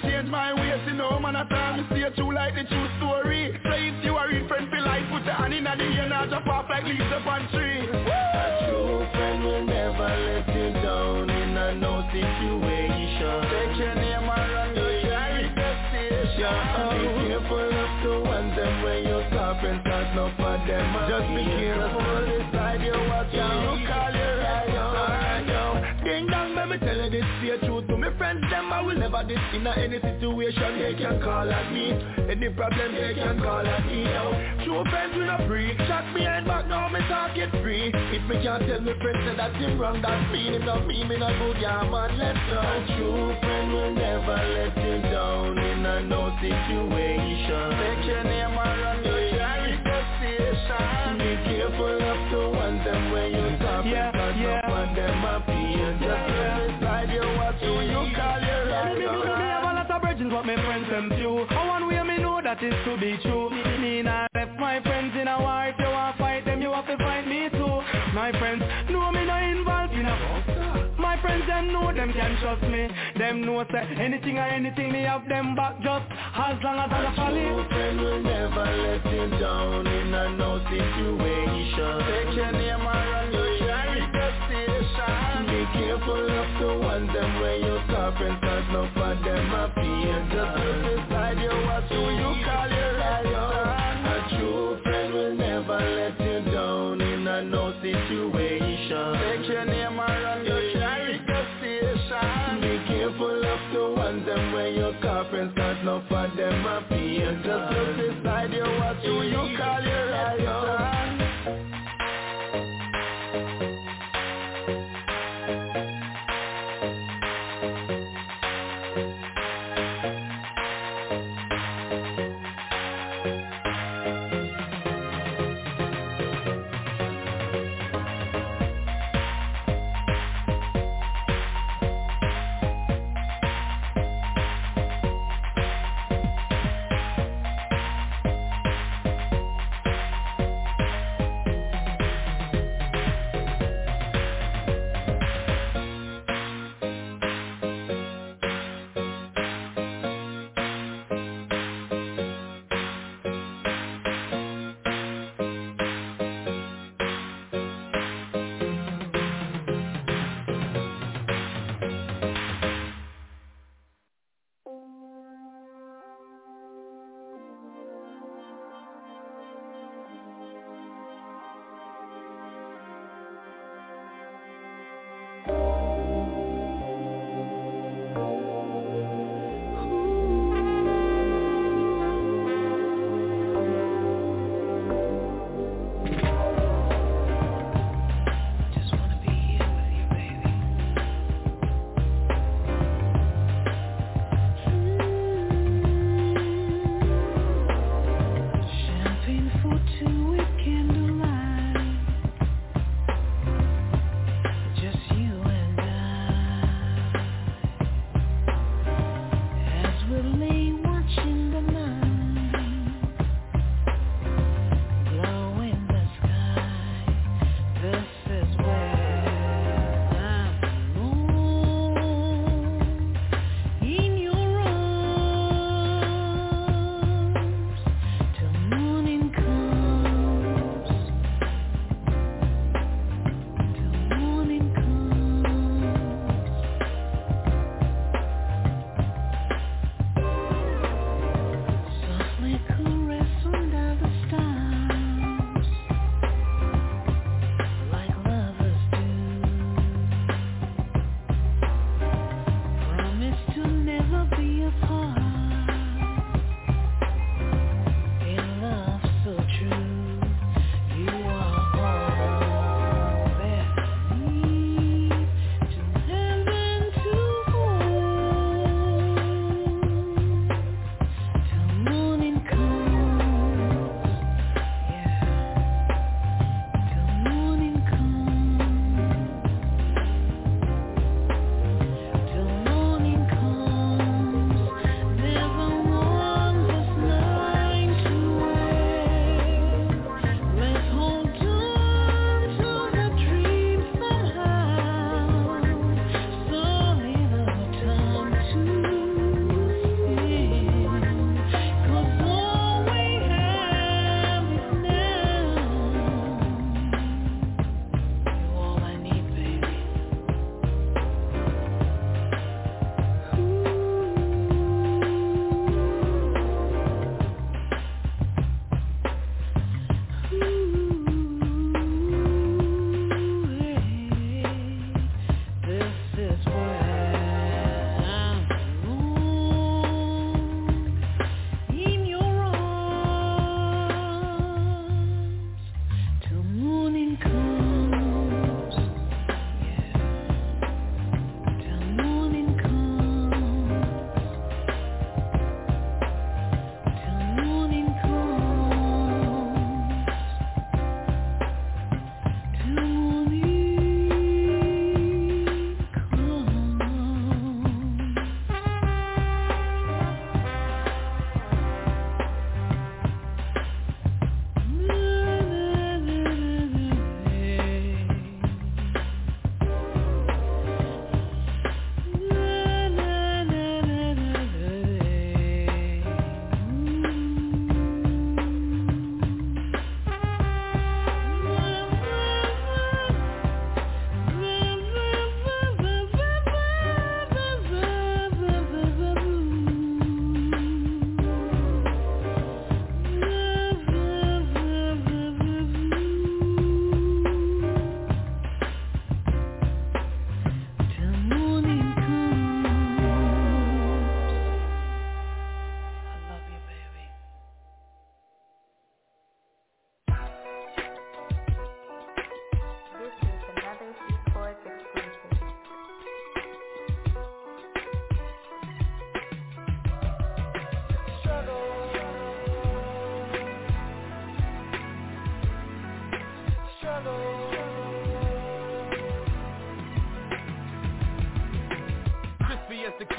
at all. Me see you true like the true story. So if you are in friend for life, put your hand in the air and drop off like leaves upon tree. A true friend will never let you down in a no situation. Take your name and run your carry the station. Be careful of the ones them when you stop and start no for them. Just be careful decide you watch out. You call your right. Ding dong, let me tell you this be a truth to me friends them. I will never this in any situation. They can call at me. Any problem they can call at me. True friends will not free. Shot me and back now me talk it free. If me can't tell me friends say that him wrong, that mean him not me not good. Yeah man, let's go. A true friend will never let you down in a no situation. Take your name and run your carry the station. Be careful of the ones them when you stop and start up on them happy. And just decide you what to you call your right. Me have a lot of bridges but my friends them few. And one way me know that is to be true. Me not left my friends in a war. If you want to fight them you have to fight me too. My friends know me not involved in a my friends them know them can trust me. Them know say anything or anything me have them back just as long as I follow. A true friend will never let you down in a no situation. Take your name and run your carry the station. Be careful of the ones them when you stop and start no for them happy. And just decide you what to you call your right. A true friend will never let you down in a no situation. Take your name and run your carry the station. Be careful of the ones them when you stop and start no for them happy. And just decide you what to you call your right.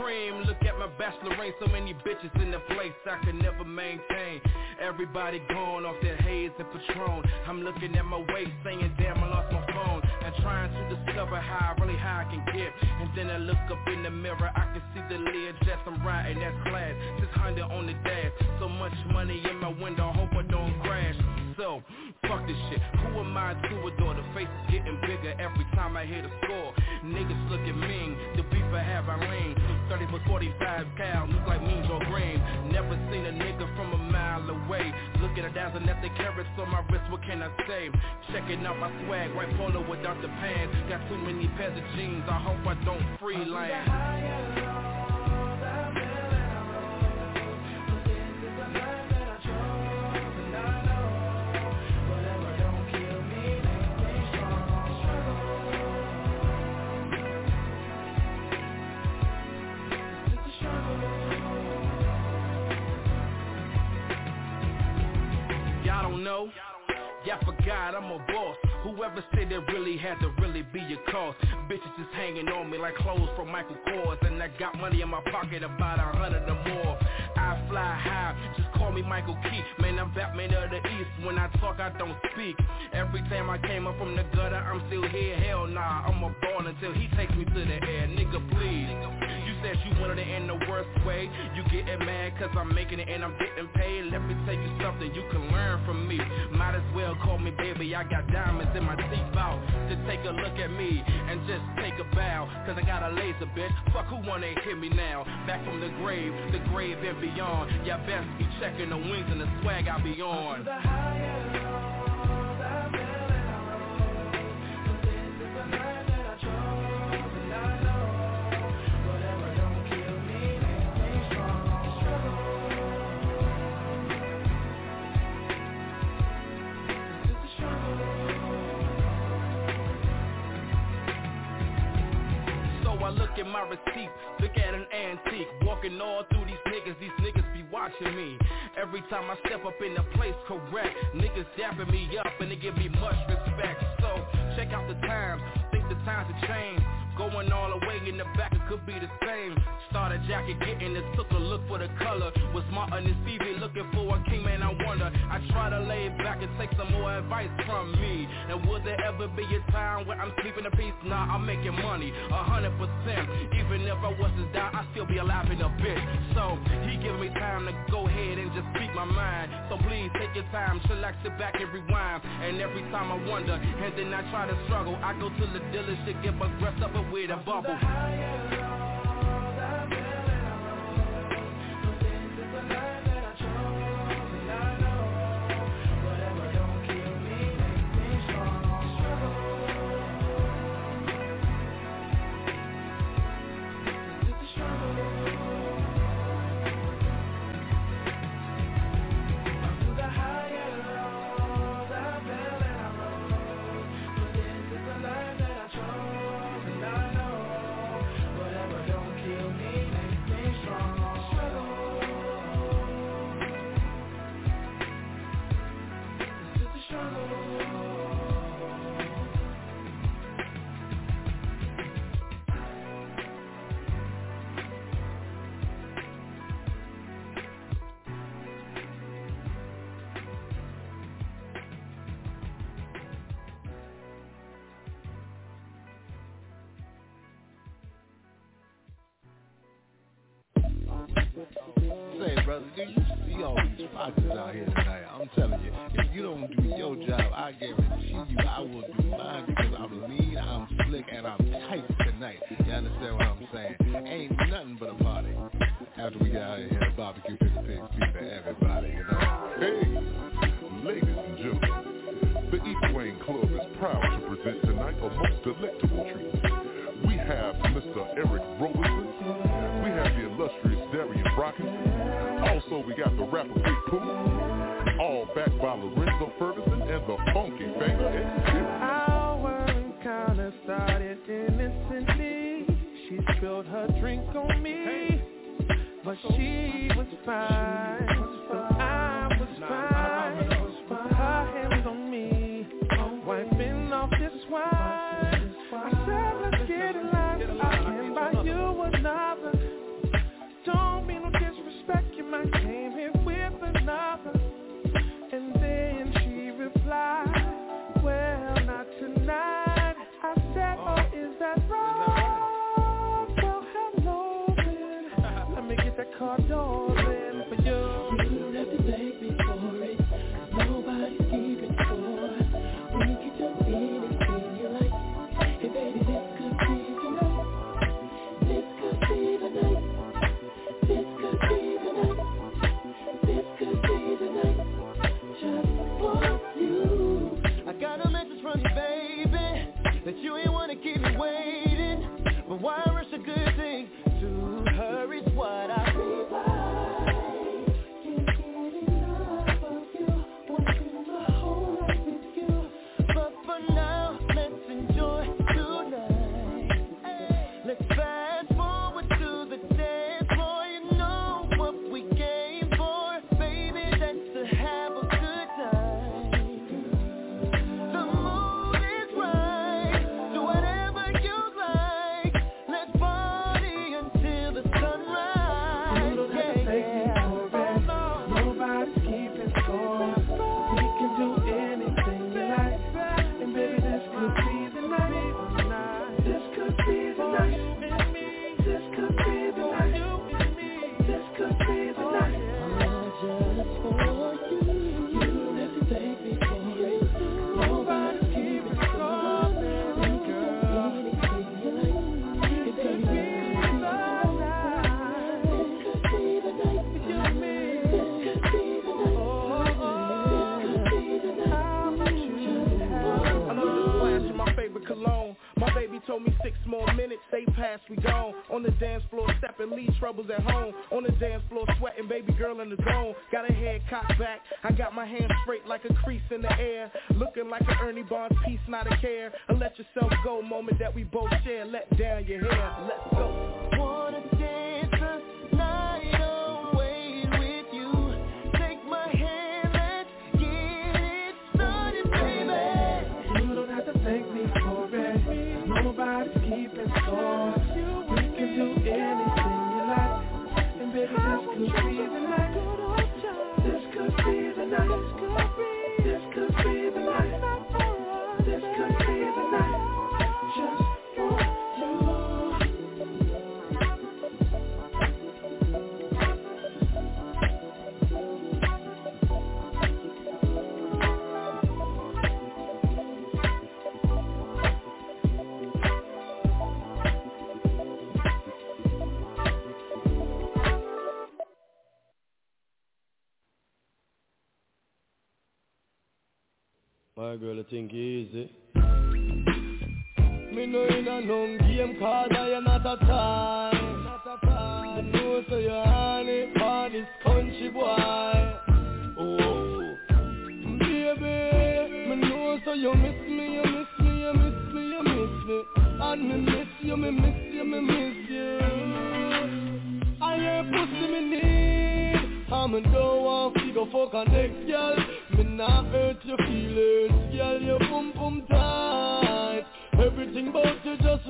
cream. Look at my bachelor ring, so many bitches in the place I can never maintain. Everybody gone off that haze and Patron. I'm looking at my waist saying damn I lost my phone. And trying to discover how high I can get. And then I look up in the mirror, I can see the lid jets I'm riding, that's class. 600 on the dash, so much money in my window, hope I don't crash. So, fuck this shit, who am I to adore? The face is getting bigger every time I hit a score. Niggas looking mean, the beef I have I lean. 30 for 45 cal, look like mean Joe Green. Never seen a nigga from a mile away. Looking at dazzling at the carrots on my wrist, what can I say? Checking out my swag, right polo without the pants. Got too many pairs of jeans, I hope I don't freelance. Know? Yeah, I forgot I'm a boss. Whoever said it really had to really be your cause. Bitches just hanging on me like clothes from Michael Kors. And I got money in my pocket, about 100 or more. I fly high, just call me Michael Key. Man, I'm Batman of the East. When I talk, I don't speak. Every time I came up from the gutter, I'm still here. Hell nah, I'm a ball until he takes me to the air. Nigga, please. You said you wanted it in the worst way. You getting mad cause I'm making it and I'm getting paid. Let me tell you something, you can learn from me. Might as well call me baby, I got diamonds in my teeth out. To take a look at me and just take a bow. Cause I got a laser, bitch. Fuck who wanna hit me now? Back from the grave and beyond. Y'all best be checking the wings and the swag I be on. Look at my receipt, look at an antique. Walking all through these niggas be watching me. Every time I step up in the place, correct. Niggas dapping me up and they give me much respect. So, check out the times, think the times have changed. Going all the way in the back, it could be the same. Starter jacket getting it, took a look for the color. Was Martin and Stevie looking for a king, man, I wonder. I try to lay back and take some more advice from me. And will there ever be a time where I'm sleeping in peace? Nah, I'm making money, 100%. Even if I was to die, I'd still be alive in a bit. So, he giving me time to go ahead and just speak my mind. So please take your time, chillax, sit back and rewind. And every time I wonder, and then I try to struggle, I go to the dealership, get my dressed up with a bubble. Say, brother, do you see all these pockets out here tonight? I'm telling you, if you don't do your job, I guarantee you I will do mine because I'm lean, I'm slick, and I'm tight tonight. You understand what I'm saying? Ain't nothing but a party. After we get out of here, barbecue 56 feet for everybody, you know? Hey, ladies and gentlemen, the East Wayne Club is proud to present tonight a most delectable treat. We have Mr. Eric Roberson. We have the illustrious Darian Brockett. Also, we got the rapper Big Pooh. All backed by Lorenzo Ferguson and the Funky Banger Experience. Our encounter started innocently. She spilled her drink on me, but she was fine, so I was fine. Her hands on me, wiping off this wine. I said, let's get it live. I can buy you another. This could be the night. Just for you. You don't have to take me for it. Nobody's keeping score. Think of anything you like. It could be the night. This could be the night with you and me. This could be the night. This could be the night. How much you have? Another splash of my favorite cologne. My baby told me 6 more minutes, they pass, we gone. On the dance floor, stepping, leave troubles at home. On the dance floor, sweating, baby girl in the zone. Got her head cocked back, I got my hands straight like a crease in the air. Looking like an Ernie Barnes piece, not a care. A let yourself go moment that we both share. Let down your hair, let's go. Wanna dance the night away with you. Take my hand, let's get it started, baby. You don't have to thank me for it. Nobody's keeping score. We can do anything you like. And baby, this could be the night. This could be the night. This could be the night. This could be the night. Just for you. My girl, I think easy. Me know in a known game cause I am not a time. I know so you're honey for this country boy. Oh, baby, me know so you miss me, you miss me, you miss me, you miss me. And me miss you, me miss you, me miss you. I hear pussy me need. I'm a don't want to go fuck a next girl. Me not hurt your feelings, girl, you boom boom tight. Everything about you just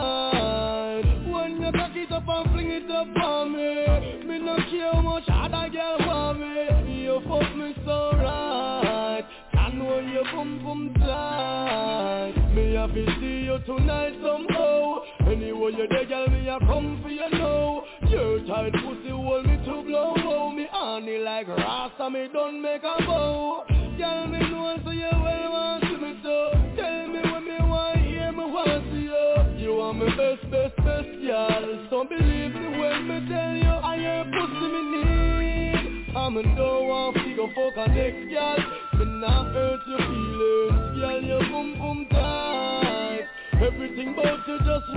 right. When you cock it up and fling it up on me, me not care how much other girl want me. You fuck me so right. I know you boom boom tight. Me have to see you tonight somehow. Anyway you there, girl, me a come for you now. Your tight pussy hold me to blow. Oh, me honey like Rasta, me don't make a bow. Girl, me know so you well want to me so. Tell me when me want hear me want see you. You are my best, best, best girl. So believe me when me tell you I hear pussy me need. I'm a don't want to go fuck a next girl. Me not hurt your feelings, girl, you boom boom tight. Everything about you just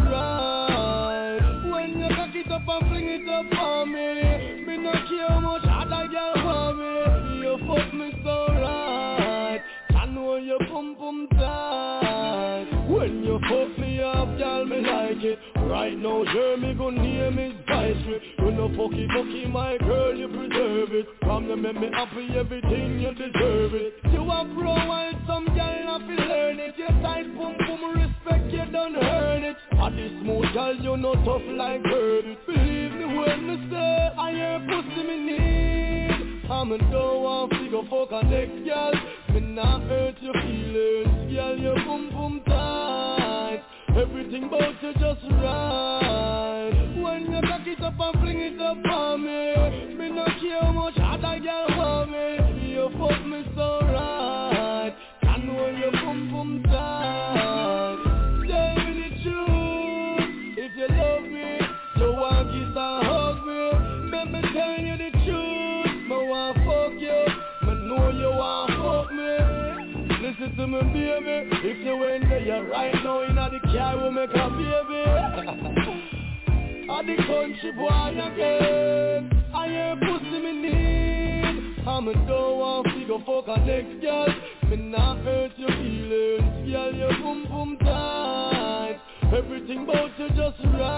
right. When you cock it up and fling it up on me, me not care how much other girl want me. You fuck me so right. I know you boom boom tight. When you fuck me up, girl, me like it. Right now, hear me go name is Vice. You know fucky, my girl, you preserve it. From the make me happy, everything you deserve it. You a pro and some girl have to learn it. You tight boom boom, respect you don't earn it. At this smooth girl, you know tough like Herbie. Believe me when me say I hear pussy me need. I'm a don't want to go fuck a next girl. Me not hurt your feelings, girl, you boom boom tight. Everything about you just right. When you cock it up and fling it up on me, me not care how much other girl want me. You fuck me so right. I know you boom boom tight. Tell me the truth. If you love me, you want kiss and hug me. Let me tell you the truth. Me want fuck you. Me know you want fuck me. Listen to me, baby. If you ain't there right now in the car, we'll make a baby. At the country boy again. I hear pussy me need. I'm a don't want to go fuck a next girl. Me not hurt your feelings, girl, you boom boom tight. Everything about you just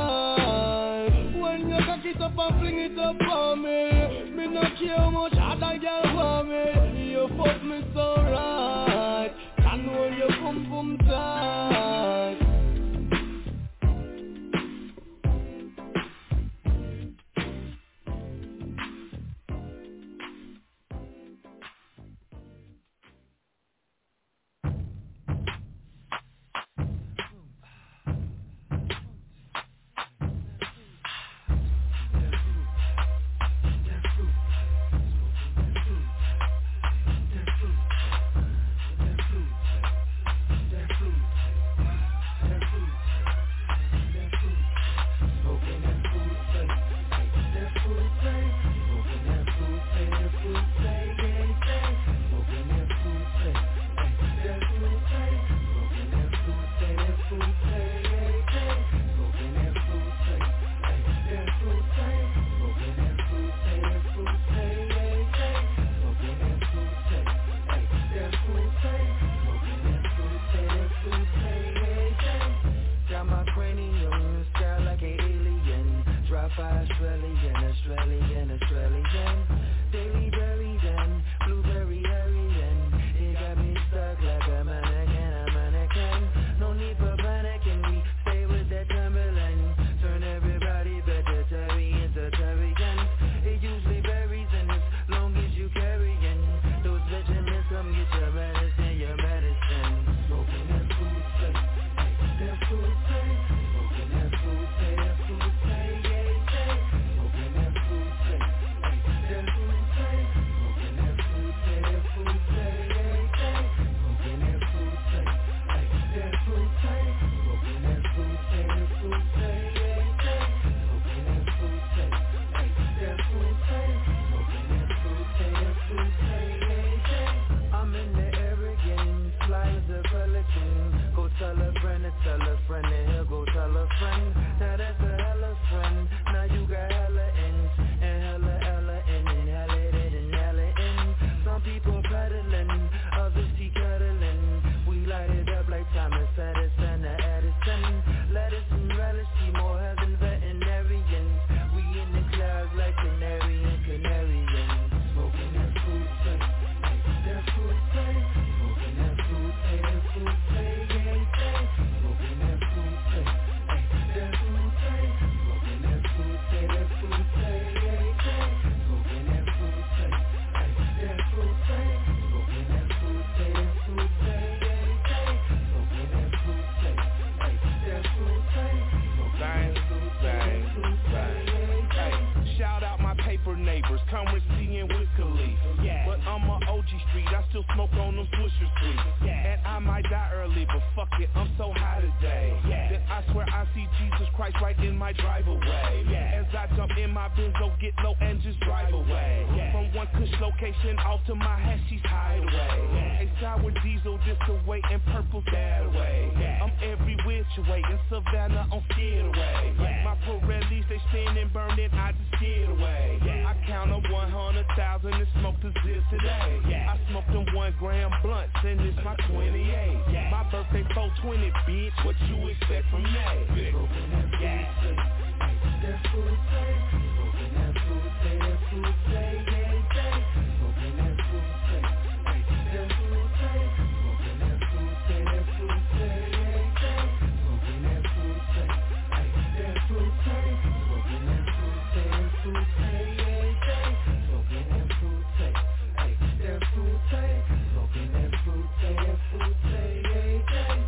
right. When you cock it up and fling it up on me, me not care how much other girl want me. You fuck me so right. I know you boom boom tight. friend. Now that's a hella friend. Now you got hella ends and hella in and hella in and hella in. Some people peddling, others see cuddling. We light it up like Thomas Edison or Edison. Lettuce and relish, see more heaven veterinarians. We in the clouds like canary and canarians. Smoking that food tape, that food tape. Smoking that food tape, that food tape, yeah, tape. Smoking that food tape, that food tape. Smoking that food tape, that food tape, yeah, tape. Smoking that food tape, that food tape. Smoking that food tape, that food tape, yeah, tape. Smoking that food tape, that food tape. Bang, bang, bang. Hey, shout out my paper neighbors, Currency and Wiz Khalifa. Yeah. But I'm on OG Street, I still smoke on them Swisher Streets. Yeah. And I might die early, but fuck it, I'm so high today. Yeah. That I swear I see Jesus Christ right in my driveway. Yeah. As I jump in my Benzo, get low and just drive away. Yeah. From one Kush location off to my Hashi's hideaway. Yeah. A sour diesel this away and purple that way. Yeah. I'm every which way in Savannah, I'm scared away. Yeah. My Pirellis, they spin and burn it, I just scared away. Yeah. I count up 100,000 and smoke the zip today. Yeah. I smoked them 1 gram blunts and it's my 28. Yeah. My birthday 420, bitch, what you expect from me? Yeah. That food tape, smoking that food tape, that food tape, yeah, tape. Smoking that food tape, that food tape. Smoking that food tape, that food tape, yeah, tape. Smoking that food tape, that food tape. Smoking that food tape, that food tape, yeah, tape. Smoking that food tape, that food tape. Smoking that food tape, that food tape, yeah, tape.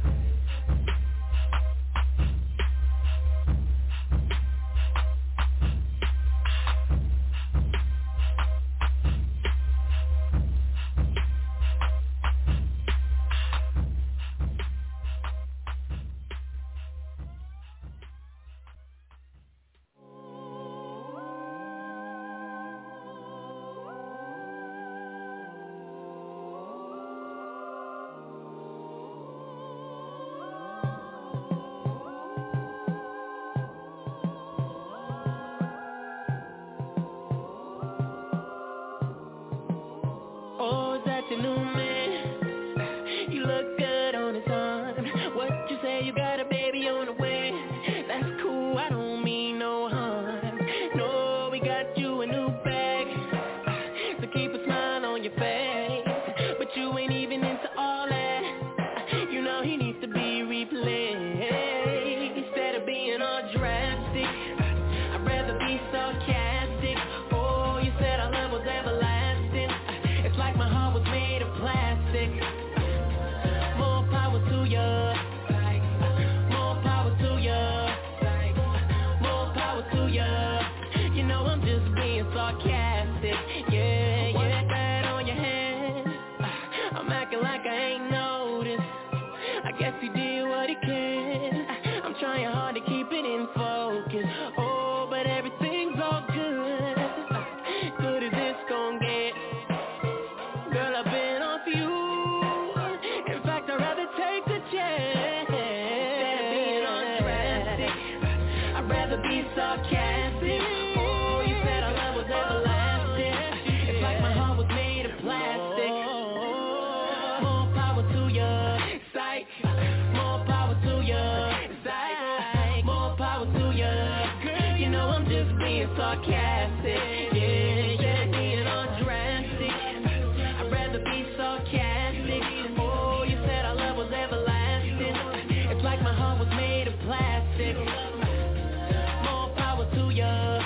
Oh, is that your new man? You look good on his arm. What you say, you got a baby on the way? That's cool, I don't mean no harm. No, we got you a new bag, so keep a smile on your face. But you ain't even into all that. You know he needs to be replaced. Instead of being all drastic, I'd rather be sarcastic. Oh, you said our love was everlasting. It's like my heart was made of plastic. More power to ya. More power to ya. More power to ya. You know I'm just being sarcastic. Yeah, yeah. That on your head. I'm acting like I ain't noticed. I guess he did what he can. I'm trying hard to keep it in focus. Oh, but everything's all good. Good as it's gon' get. Girl, I've been on for you. In fact, I'd rather take the chance. Instead of being on drastic, I'd rather be sarcastic. Oh, you said our love was everlasting. It's like my heart was made of plastic. More power to ya. Psych. More power to ya. Psych. More power to ya. Girl, you know I'm just being sarcastic. Yeah, instead of being on drastic, I'd rather be sarcastic. Oh, you said our love was everlasting. It's like my heart was made of plastic. More power to ya.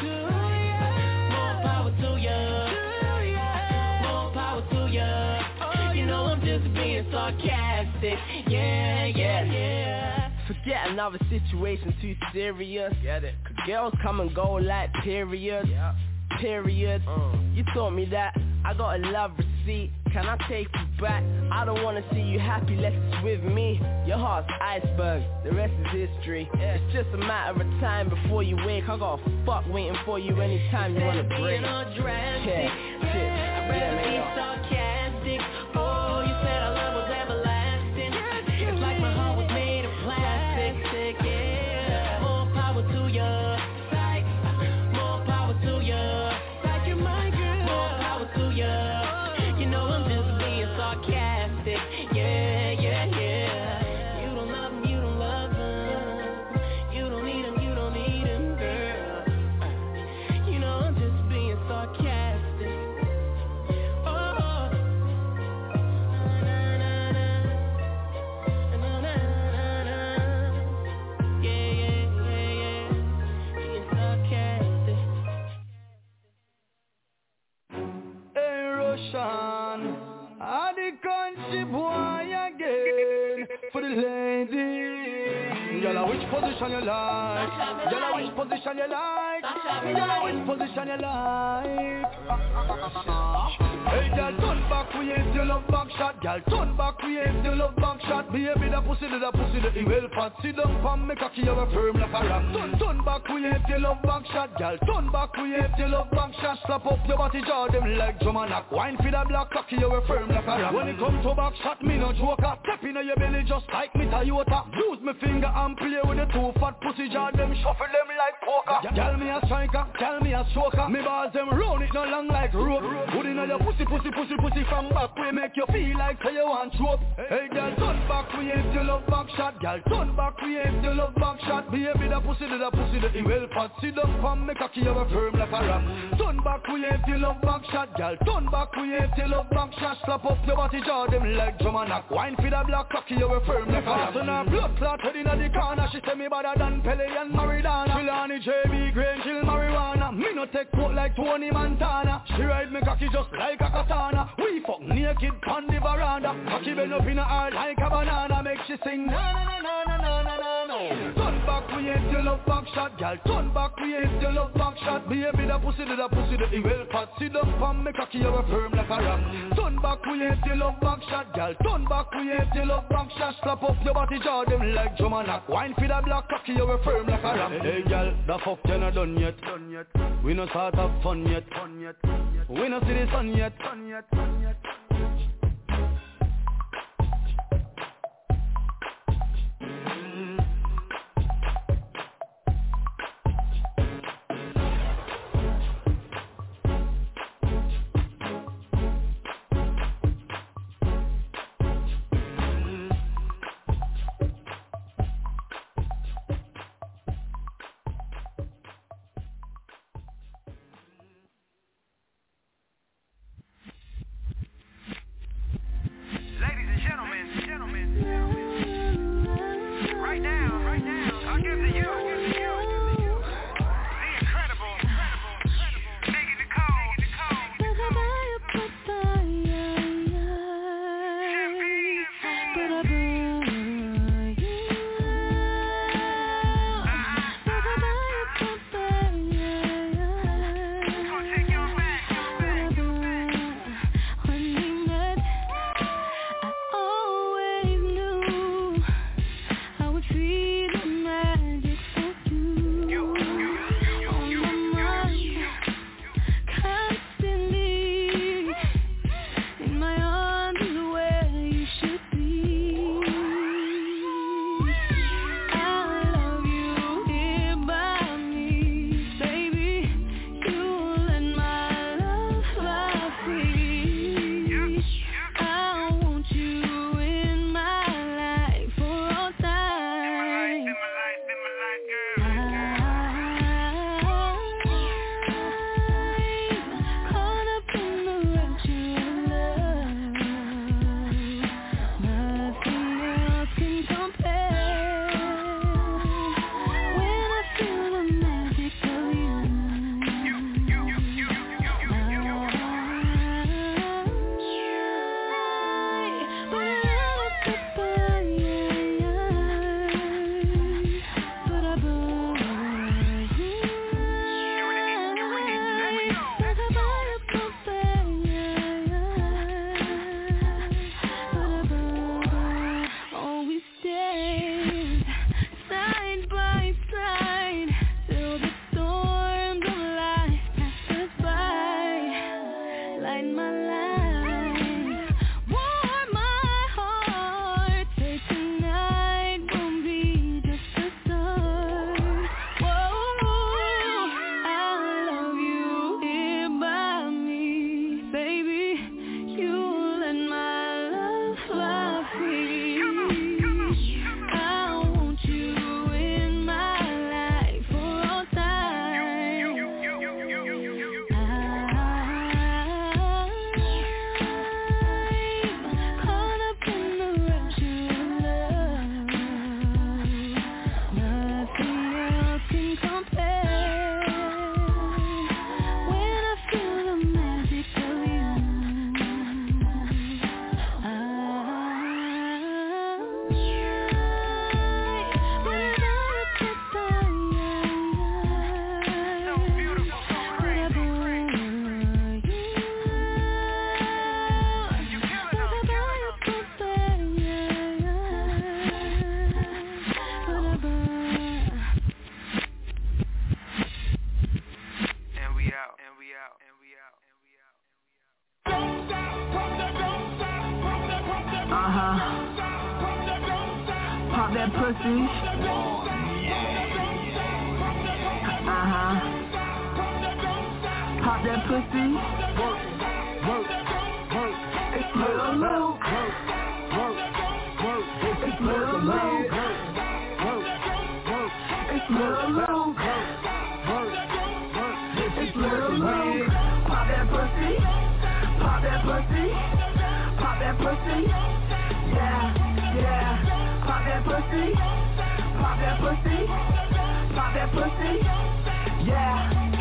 More power to ya. More power to ya. You know I'm just being sarcastic. Yeah, yeah, yeah. Forget another situation too serious. Get it. 'Cause girls come and go like periods. Yeah. Period. You taught me that. I got a love receipt. Can I take you back? I don't wanna see you happy, let's it's with me. Your heart's iceberg, the rest is history. It's just a matter of time before you wake. I got a fuck waiting for you anytime you wanna break. Yeah, I'd rather be sarcastic. Oh, you said our love was everlasting. It's like my heart was made of plastic. Yeah. passion. I the country boy again for the lady. Girl, which position you like? Girl, which position you like? Girl, which position you like? Hey, girl, turn back, we ain't still love back shot. Girl, turn back, we ain't still love back shot. Baby, the pussy, the well fat. Sit down, pam, make a key, you a firm like a rock. Turn back, we ain't still love back shot. Girl, turn back, we ain't still love back shot. Slap up your body, jaw them like drum and knock. Wine for the black cocky, you a firm like a rock. When it come to back shot, me no joker. Step in your belly just like me Toyota. Use me finger and play with the two fat pussy jaw. Them shuffle them like poker. Tell me a striker, tell me a stroker. Me balls them round it no long like rope. Put in your pussy from back. We make you feel like say you want trope. Hey girl, turn back, we ain't still love back shot. Girl, turn back, we ain't still love back shot. Baby, the pussy, the well fat. Sit down, pam, make a key, you a firm like a rock. Turn back, we ain't still love back shot. Girl, turn back, we ain't still love back shot. Slap up your body, jaw them like drum and knock. Wine for the black cocky, you a firm like a rock. So now blood clot head inna the corner. She say me better than Pele and Maradona. Trillani, JB, Green, chill marijuana. Me no take coke like Tony Montana. She ride me cocky just like a katana. We fuck naked on the veranda. Cocky bend up in her heart like a banana. Make she sing na na na na na na na na na. Turn back, we ain't still love back shot. Girl, turn back, we ain't still love back shot. Baby, the pussy, the well fat. Sit up and make cocky, you a firm like a rock. Turn back, we ain't still love back shot. Girl, turn back, we ain't still love back shot. Slap up your body, jaw them like drum and knock. Wine for the black cocky, you a firm like a rock. Hey girl, the fuck you not done yet. We no start have fun yet. We no see the sun yet. Pop that pussy. Pop that pussy. It's Lil Luke. It's Lil Luke. It's Lil Luke. It's Lil Luke. Pop that pussy. Pop that pussy. Pop that pussy. Yeah. Pop that pussy. Pop that pussy. Pop that pussy. Yeah.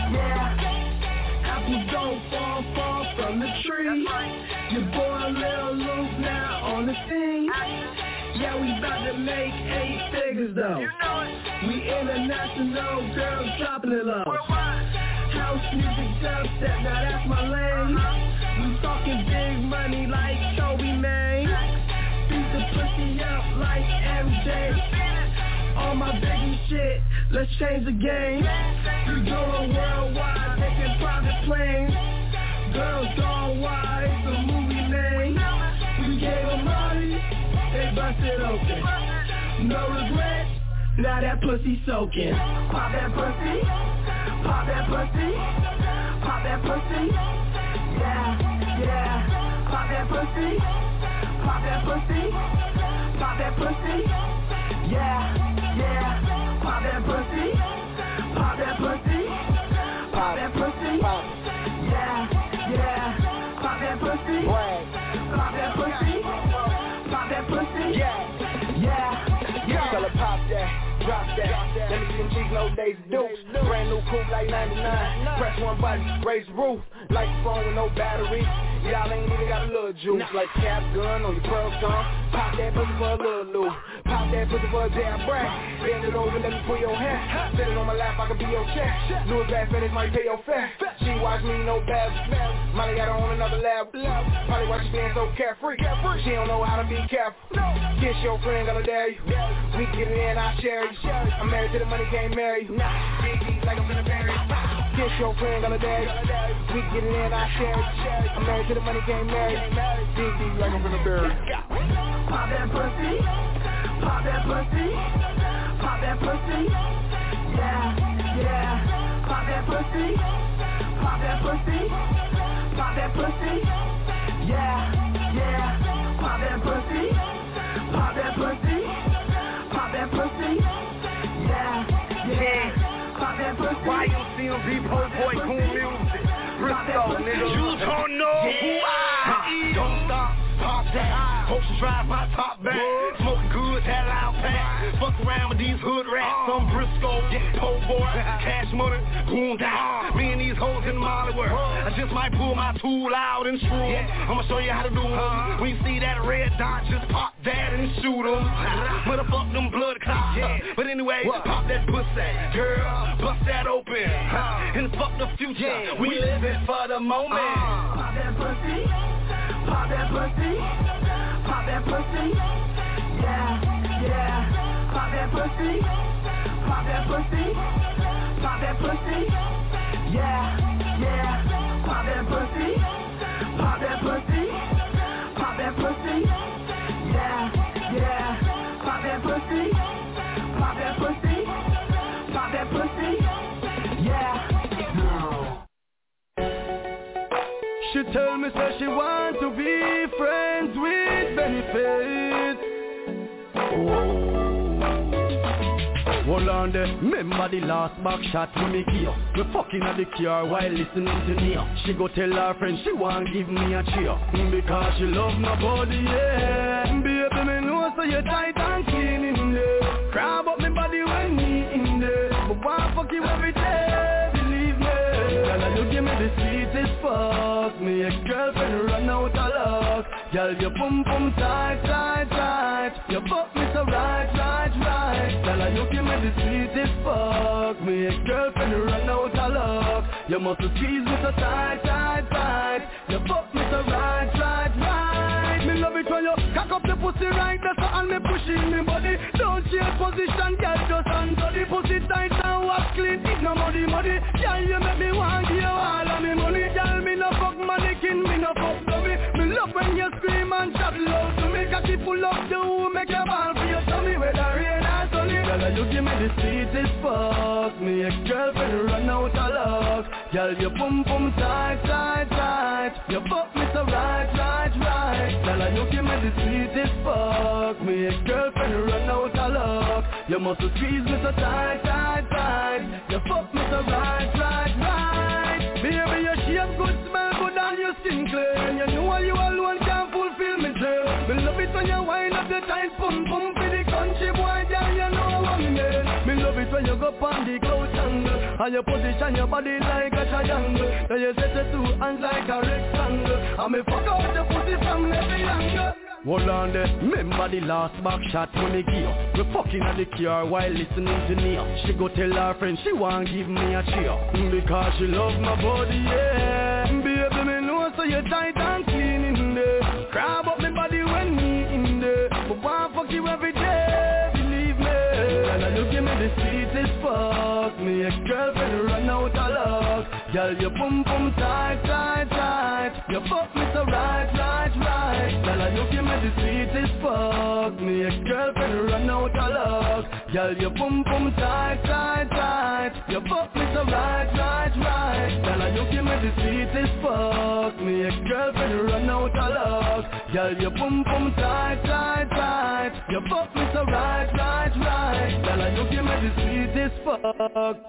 Apples don't fall from the tree. Your boy Lil Luke now on the scene. Yeah, we about to make 8 figures though. We international, girls dropping it low. House music, dubstep, now that's my lane. We talking big money like Kobe, man. Beat the pussy up like MJ. All my biggie shit, let's change the game. We going worldwide, taking private planes. Girls gone wild, it's a movie name. We gave them money, they busted open. No regrets, now that pussy soaking. Pop that pussy, pop that pussy, pop that pussy. Yeah. Pop that pussy, pop that pussy, pop that pussy. Yeah. Pop that pussy, pop that pussy, pop that pussy. Yeah. Pop that pussy, pop that pussy, pop that pussy. Yeah. Tell her pop that, drop that. Let me see them cheese, no days dukes. Brand new coupe like 99. Press one button, raise the roof. Like a phone with no battery. Y'all ain't even got a little juice. Like cap gun on your pearl tongue. Pop that pussy for a little loop. Pop that pussy for a damn brand. Bend it over, let me pull your hair. Sit it on my lap, I can be your check. Louis bad finish, might pay your fare. She watch me, no bad smell. Molly got her on another lab. Probably why she being so carefree. She don't know how to be careful. Kiss your friend, gonna dare you. We get it in, I share you. I'm married to the money, can't marry you. Big like I'm gonna marry you. Kiss your friend, gonna dare you. We get it in, I share you. I'm married to the money, can't marry you. Big like I'm gonna bury you. Pop that pussy. Pop that pussy. Pop that pussy. Yeah. Pop that pussy. Pop that pussy. Pop that pussy. Yeah. Pop that pussy. Pop that pussy. Pop that pussy. Yeah. Pop that pussy. Why you see him be po' boy cool music? Briscoe, nigga. You don't know who I am. Don't stop, pop that. Hope to drive my top back. Smoking good, that loud pack. Fuck around with these hood rats. Some Briscoe, po' boy, cash money, boom down. Me and these hoes in the Molly world. I just might pull my tool out and screw 'em. I'ma show you how to do 'em. When you see that red dot, just pop that and shoot 'em. Motherfuck them blood clots. But anyway, pop that pussy, girl, bust that open. And fuck the future, we live it for the moment. Pop that pussy, pop that pussy, pop that pussy. Yeah. Pop that pussy, pop that pussy, pop that pussy. Yeah. Pop that pussy, pop that pussy, pop that pussy. Yeah. Pop that pussy, pop that pussy, pop that pussy. Yeah. She tell me say she want to be friends with benefits. Hold on there, remember the last back shot me give. We fucking at the car while listening to me. She go tell her friend she want give me a cheer. Because she love my body, yeah. Baby, me know so you tight and clean in there. Grab up me body when me in there. But why fuck you every day, believe me. Girl, you give me the sweetest fuck. Me ex-girlfriend run out of luck. Girl, you pum pum tight. You fuck me so right. Girl, you give me the sweetest fuck. Me ex-girlfriend run out of luck. You must squeeze me so tight. You fuck me so right. Me love it when you cock up the pussy right. That's all me pushing me body. Don't change position, girl, just answer the pussy tight and wash clean. It's no muddy. Girl, you make me want give you all of me money. Girl, me no fuck mannequin, me no fuck dummy. Me love when you scream and chat loud to me. Got it pull up the who make your ball for you. Tell me whether rain or sunny. Girl, you give me the sweetest fuck. Me ex-girlfriend run out of luck. Girl, you pum pum tight, tight, tight. You fuck me so right, right, right. Girl, you give me the sweetest fuck. Me ex-girlfriend run out of luck. You must squeeze me so tight, tight, tight. You fuck me so right, right, right. Baby, your shape good, smell good and your skin clear. And you know you alone can't fulfill me dream. Me love it when you wind up the tight pum pum for the country boy, girl, you know what me mean. Me love it when you go on the couch angle and you position your body like a triangle. Then you set your two hands like a rectangle. And me fuck out the pussy from every angle. Hold on there, remember the last back shot when me give. We fucking at the car while listening to Nia. She go tell her friend she want give me a cheer. Because she love my body, yeah. Baby, me know so you tight and clean in there. Grab up me body when me in there. But want fuck you every day, believe me. And you give me the sweetest fuck. Me ex-girlfriend run out of luck. Girl, you pum pum tight, tight, tight. You fuck me so right, right, right. Girl, you give me the sweetest fuck. Me ex-girlfriend run out of luck. Girl, you pum pum tight, tight, tight. You fuck me so right, right, right. Girl, you give me the sweetest fuck. Me ex-girlfriend run out of luck. Girl, you pum pum tight, tight, tight. You fuck me so right, right, right. Girl, you give me the sweetest fuck.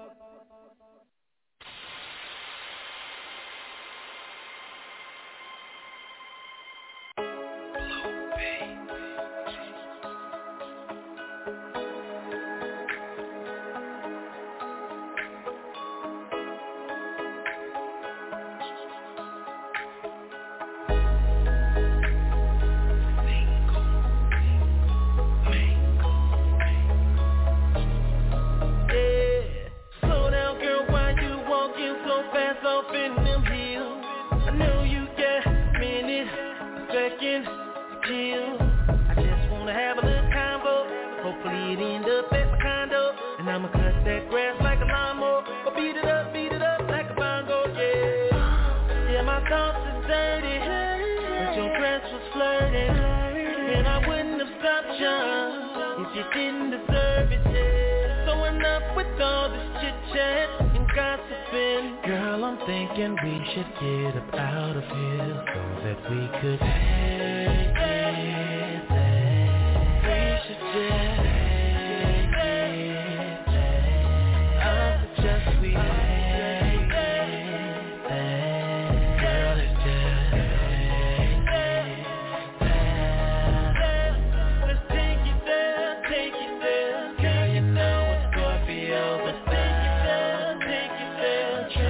Thinking we should get up out of here so that we could take it there. We should just take it there. I suggest we take it there. Girl, it's just take it there. Let's take it there, take it there. Girl, you know it's Scorpio, let's take it there, take it there.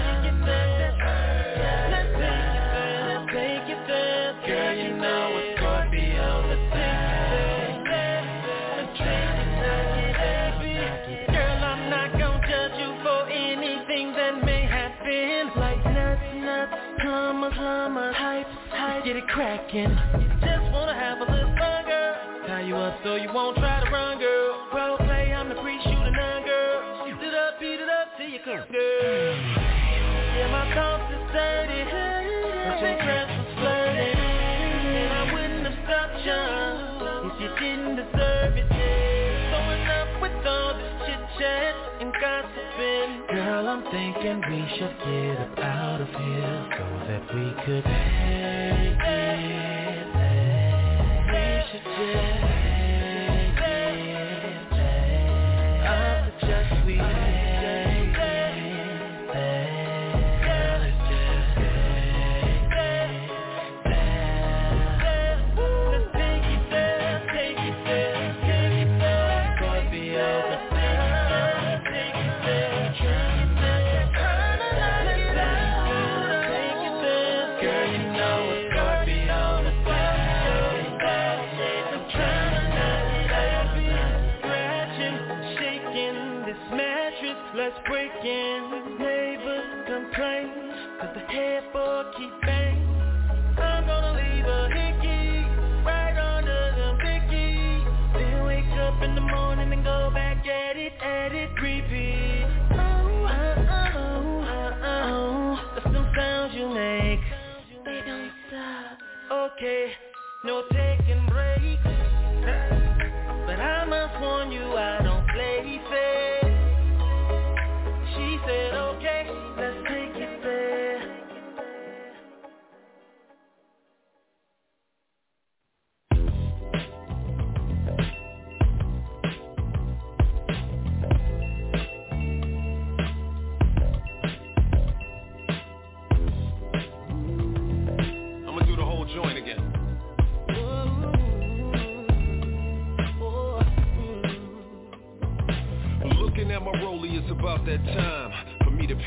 Get it crackin'. Just wanna have a little fun, girl. Tie you up so you won't try to run, girl. Role play, I'm the pre-shooter nun, girl. Shoot it up, beat it up till you come, girl. Yeah, my thoughts is dirty, but your dress was flirty, and I wouldn't have stopped you if you didn't deserve it. So enough with all this chit-chat and gossiping. Girl, I'm thinking we should get up out of here so that we could take it there. We should just take it there. I suggest we take it there. Girl, it's just take it there. Let's take it there, take it there, take it there. Scorpio, let's take it there, take it there. Girl, you know it's Scorpio, let's take it there. I'm trying to knock it out, scratching, shaking this mattress. Let's break in. Neighbors complain, cause the headboard keep banging. I'm gonna leave a hickey right under the Mickey. Then wake up in the morning and go back at it, repeat. That's some sounds you make. They don't stop. Okay, no taking breaks.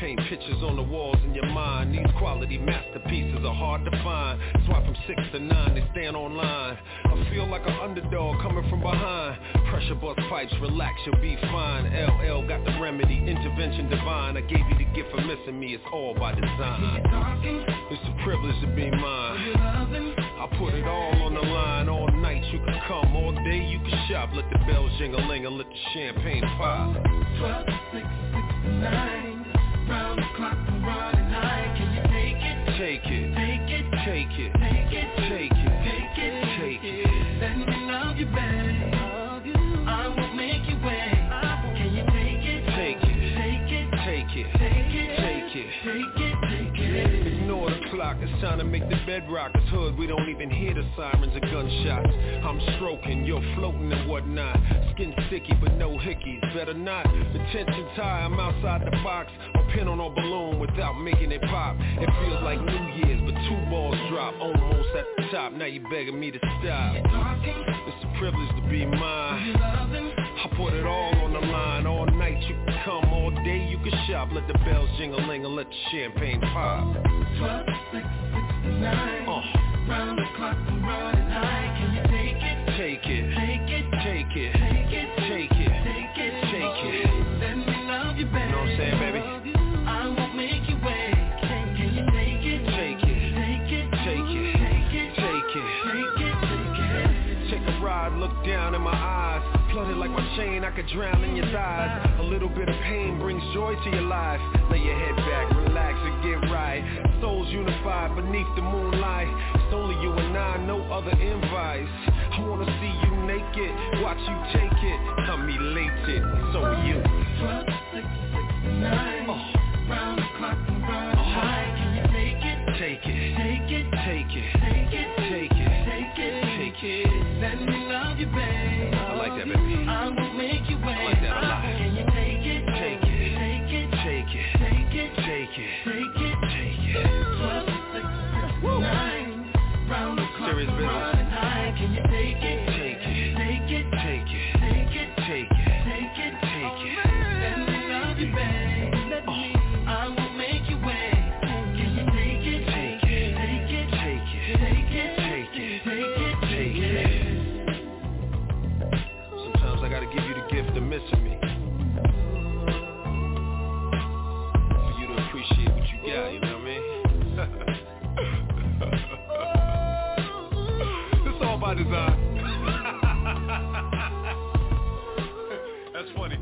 paint pictures on the walls in your mind. These quality masterpieces are hard to find. That's why from 6 to 9 they stand online. I feel like an underdog coming from behind. Pressure bust pipes, relax, you'll be fine. LL got the remedy, intervention divine. I gave you the gift for missing me, it's all by design. It's a privilege to be mine. I put it all on the line. All night you can come, all day you can shop. Let the bells jingling and let the champagne pop. 12 to 6, 6 to 9, round the clock from Friday night. Can you take it? Take it. Take it. Take it. Take it. Take it. Take it. Take it. Let me love you, babe. I won't make you wait. Can you take it? Take it. Take it. Take it. Take it. Take it. Take it. Take it. Ignore the clock, it's time to make the bedrock. It's hood, we don't even hear the sirens or gunshots. I'm stroking, you're floating and whatnot. Skin sticky but no hickeys, better not. The tension's high, I'm outside the box. A pin on a balloon without making it pop. It feels like New Year's, but 2 balls drop. Almost at the top, now you begging me to stop. It's a privilege to be mine. I put it all on the line. All night you can come, all day you can shop. Let the bells jingling and let the champagne pop. 12 to 6, 6 to 9, round the clock from Friday night. Can you take it? Take it. Take it. Take it. Take it. Take it. Take it. Take it. Let me love you, baby. You know what I'm saying, baby? I won't make you wait. Can you take it? Take it. Take it. Take it. Take it. Take it. Take it. Take it. Take a ride, look down in my eyes. Flooded like my chain, I could drown in your thighs. A little bit of pain brings joy to your life. Lay your head back, relax and get right. Souls unified beneath the moonlight. It's only you and I, no other invites. I wanna see you naked, watch you take it. I'm elated, so are you. 12 to 6, 6 to 9, round the clock from Friday night. Can you take it? Take it. Take it. Take it. Take it. Take it. Take it. Take it. Let me love you, babe. I like that, baby. I won't make you wait. I like that a lot. Can you take it? Take it. Take it. Take it. Take it. Take it. Take it. Take it. 12 to 6, 6 to 9, round the clock Serious from business. Friday night. Can you take it? Take it. Take it. Take it. Take it. Take it. Take it. Take it. Let me love you, babe. I won't make you wait. Can you take it? Take it. Take it. Take it. Take it. Take it. Take it. Take it. Sometimes I gotta give you the gift of missing me. For you to appreciate what you got, you know what I mean? It's all by design. That's funny.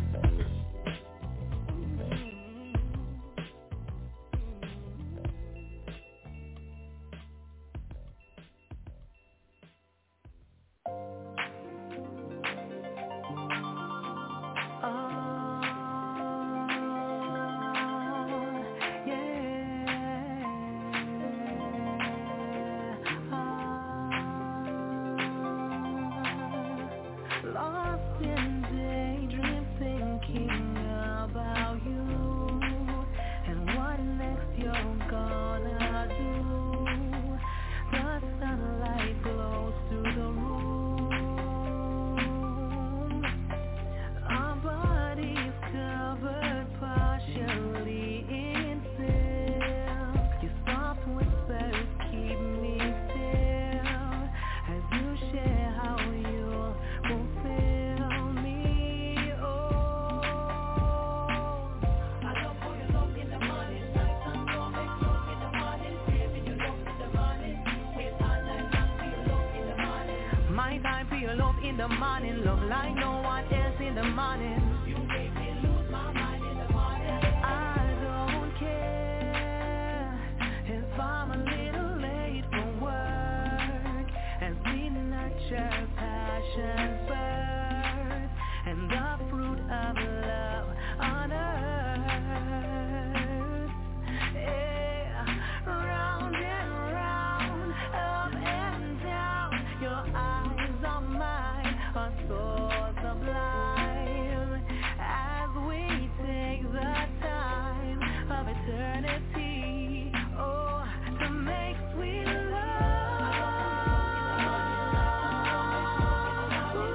Lost in daydream, thinking about you and what next you're gonna do. The sunlight glows through the room. Our bodies covered partially in silk. Your soft whispers keep me still as you share how you fulfill me. Oh, I don't put it up in the morning, night and don't make love in the morning, giving you love in the morning. It's all night and feel love in the morning. My time for your love in the morning, love like no one else in the morning. You make me lose my mind in the morning. I don't care if I'm a little late for work, as we nurture passion's birth and the fruit of love on earth. Yeah, round and round, up and down, your eyes are mine, are so sublime, as we take the time of eternity, oh, to make sweet love.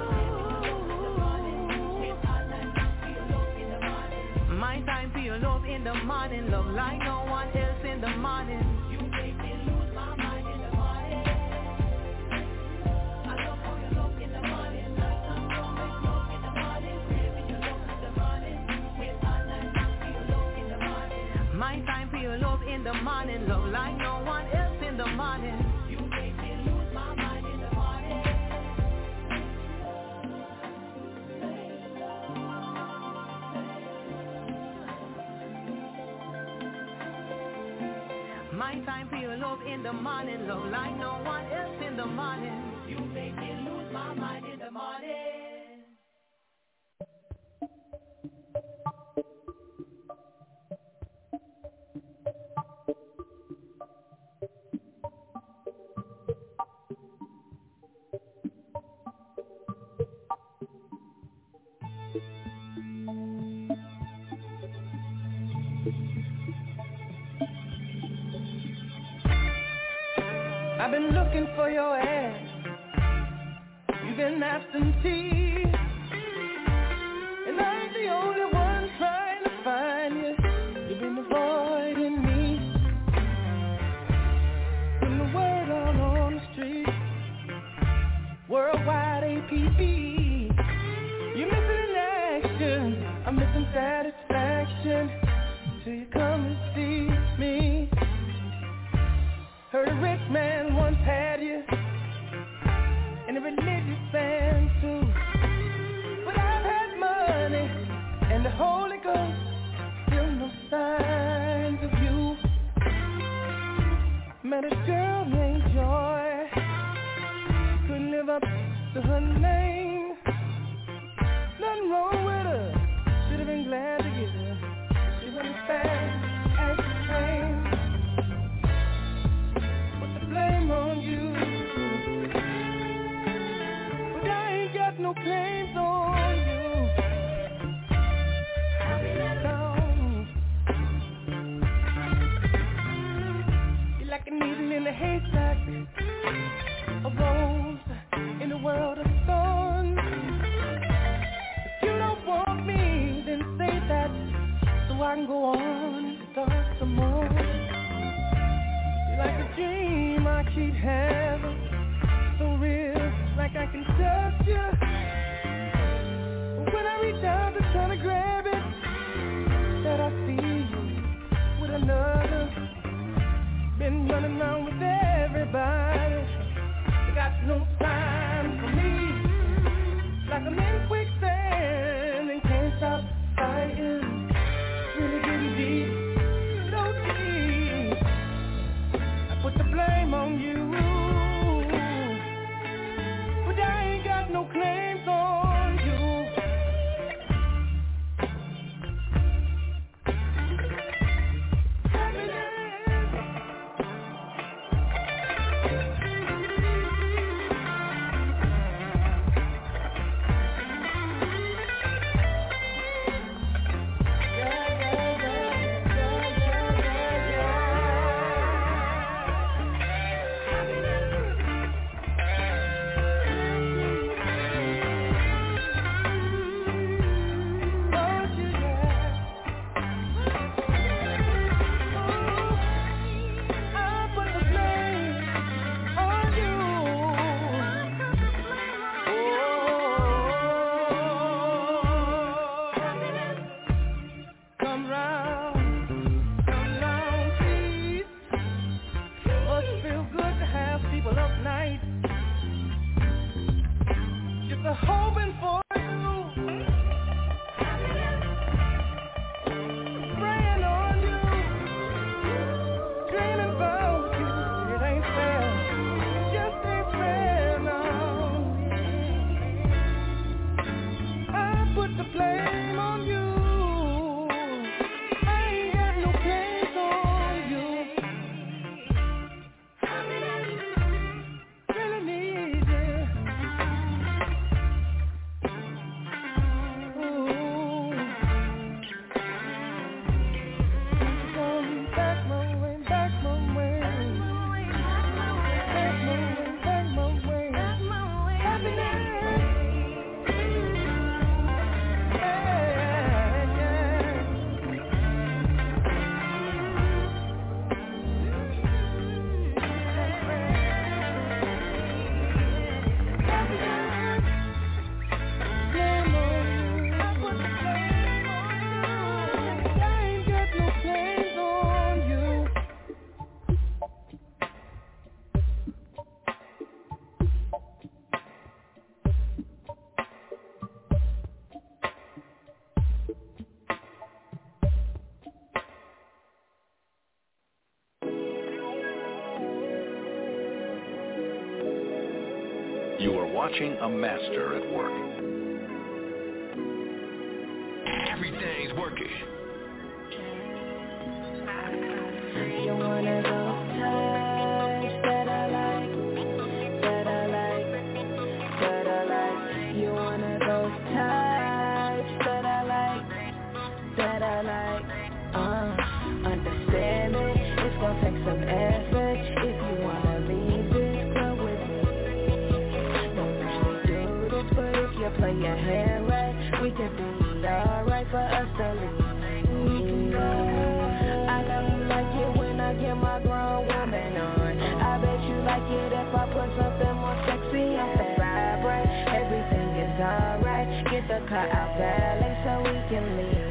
morning. You make me lose my mind in the morning. I love how you look in the morning. Like some romance look in the morning. Baby, you look in the morning. Wait all night long for your look in the morning. My time for your love in the morning. Love like no one else in the morning. You make me lose my mind in the morning. My time for your love in the morning, love like no one else in the morning. You make me lose my mind in the morning. I've been looking for your ass. You've been absentee, and I'm the only one trying to find you. You've been avoiding me. Putting the word out on the street. Worldwide APB. You're missing in action. I'm missing satisfaction. Till you come and see me. Heard a rich man once had you, and a religious man too. But I've had money and the Holy Ghost, still no signs of you. Met a girl named Joy, couldn't live up to her name. Nothing wrong with her, should have been glad to get her. She went as fast as she came. Blame on you, but I ain't got no claims on you. You're like a needle in a haystack, a rose in a world of thorns. If you don't want me, then say that, so I can go on and start some more. Like a dream I keep having, so real, like I can touch you. But when I reach out to try to grab it, that I see you with another. Been running around with everybody, got no time for me. Like I'm in quicksand and can't stop fighting. Really getting deep, so deep. Put the blame on you, but I ain't got no claims on you. You are watching a master at work. Everything's working. You're one of those types that I like, that I like, that I like. You're one of those types that I like, that I like. Understand me, it's gonna take some effort if you wanna leave this club with me. Don't usually do this, but if you play your hand right, we can be alright for us to leave. I know you like it when I get my grown woman on. I bet you like it if I put something more sexy on the vibrate. Everything is alright. Get the car out valet so we can leave.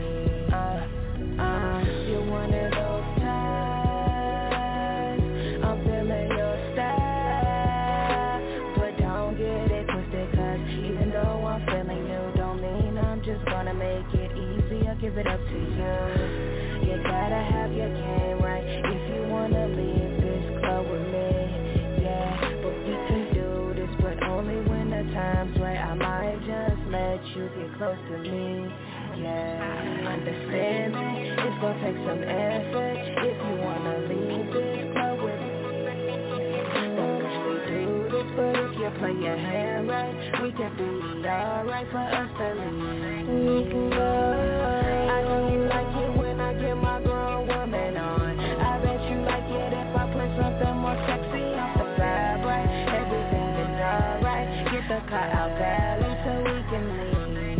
You're one of those types. I'm feeling your style, but don't get it twisted, 'cause even though I'm feeling you, don't mean I'm just gonna make it easy. I'll give it up to you. You gotta have your game right if you wanna leave this club with me. Yeah, but we can do this, but only when the time's right. I might just let you get close to me. Yeah, understand me, it's gonna take some effort if you wanna leave this club with me. Don't usually do this, but if you play your hand right, we can be alright for us to leave. We can go. I know you like it when I get my grown woman on. I bet you like it if I put something more sexy off the vibrate. Everything is alright. Get the car out valet so we can leave.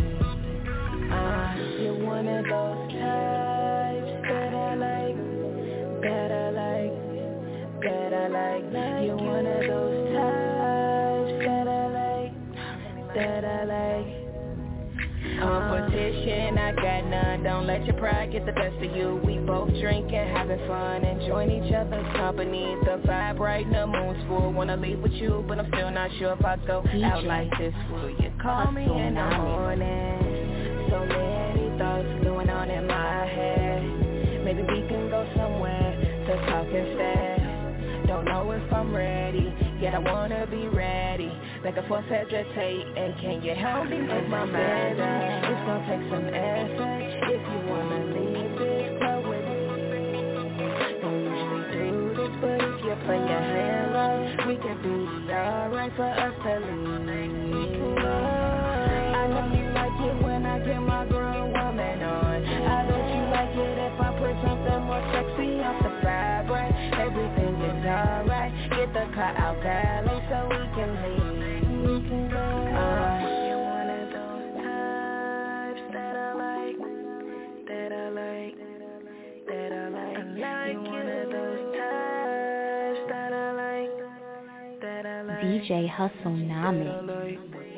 You're one of those types that I like, that I like, that I like. You're one of those types that I like, that I like. Competition, I got none. Don't let your pride get the best of you. We both drinking, having fun, enjoying each other's company. The vibe right, the moon's full. Wanna leave with you, but I'm still not sure if I go out like this. Will you call me in the morning? So many thoughts going on in my head. Maybe we can go somewhere to talk instead. Don't know if I'm ready, yet I wanna be ready. Back and forth hesitate, and can you help me make my mind up? It's gonna take some effort if you wanna leave this club with me. Don't usually do this, but if you play your hand right, we can be alright for us to leave. I know you like it when I get my grown woman on. I bet you like it if I put something more sexy off the vibrate. Everything is alright. Get the car out valet so we can leave. We can go. You're one of those types that I like, that I like, that I like. You're one of those types that I like, that I like. DJ Hustle Nami.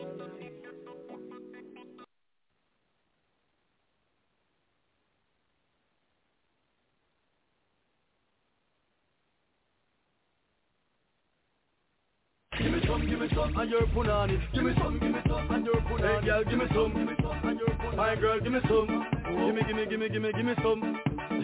Give me some, and you're punani. Give me some, and you're punani. Hey girl, give me some, and you're punani. My girl, give me some. Give me some.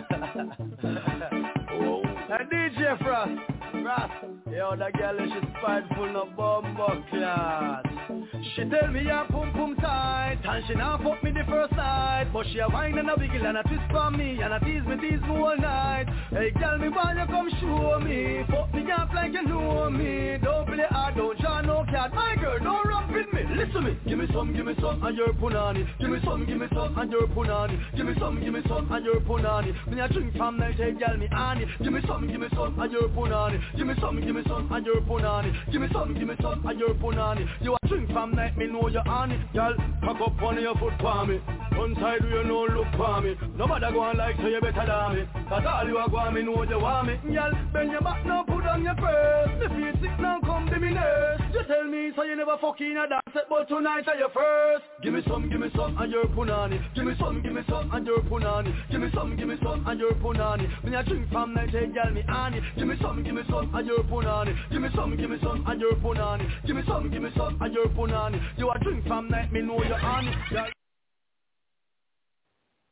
And DJ Frost, yo, that girl she's spiteful, no bumbo class. She tell me her pum pum tight, and she now fuck me the first night. But she a whine and a wiggle and a twist for me, and a tease me all night. Hey girl, me want you come show me, fuck me up like you know me. Don't play hard, don't draw no card. My girl, don't run with me. Listen me, give me some, and you're punani. Give me some, and you're punani. Give me some, and you're punani. Me a drink from night, hey girl, me honey. Give me some, and you're punani. Give me some, and you're punani. Give me some, and you're punani. You a drink from night, me know you're honey. Girl, cock up on your foot for me. One side you know look for me. Nobody go on like so you better than me. Cause all you a go on me know you want me. Girl, bend your back now, put on your purse. Me feel sick now, come be me nurse. You tell me so you never fucking a dance set, but tonight are your first. Give me some, and you're punani. Give me some, and you're punani. Give me some, and you're punani. Me a drink from night, hey girl, me honey. Give me some, and you're punani. Give me some, and you're punani. Give me some, and you're punani. You a drink from night, me know you're honey.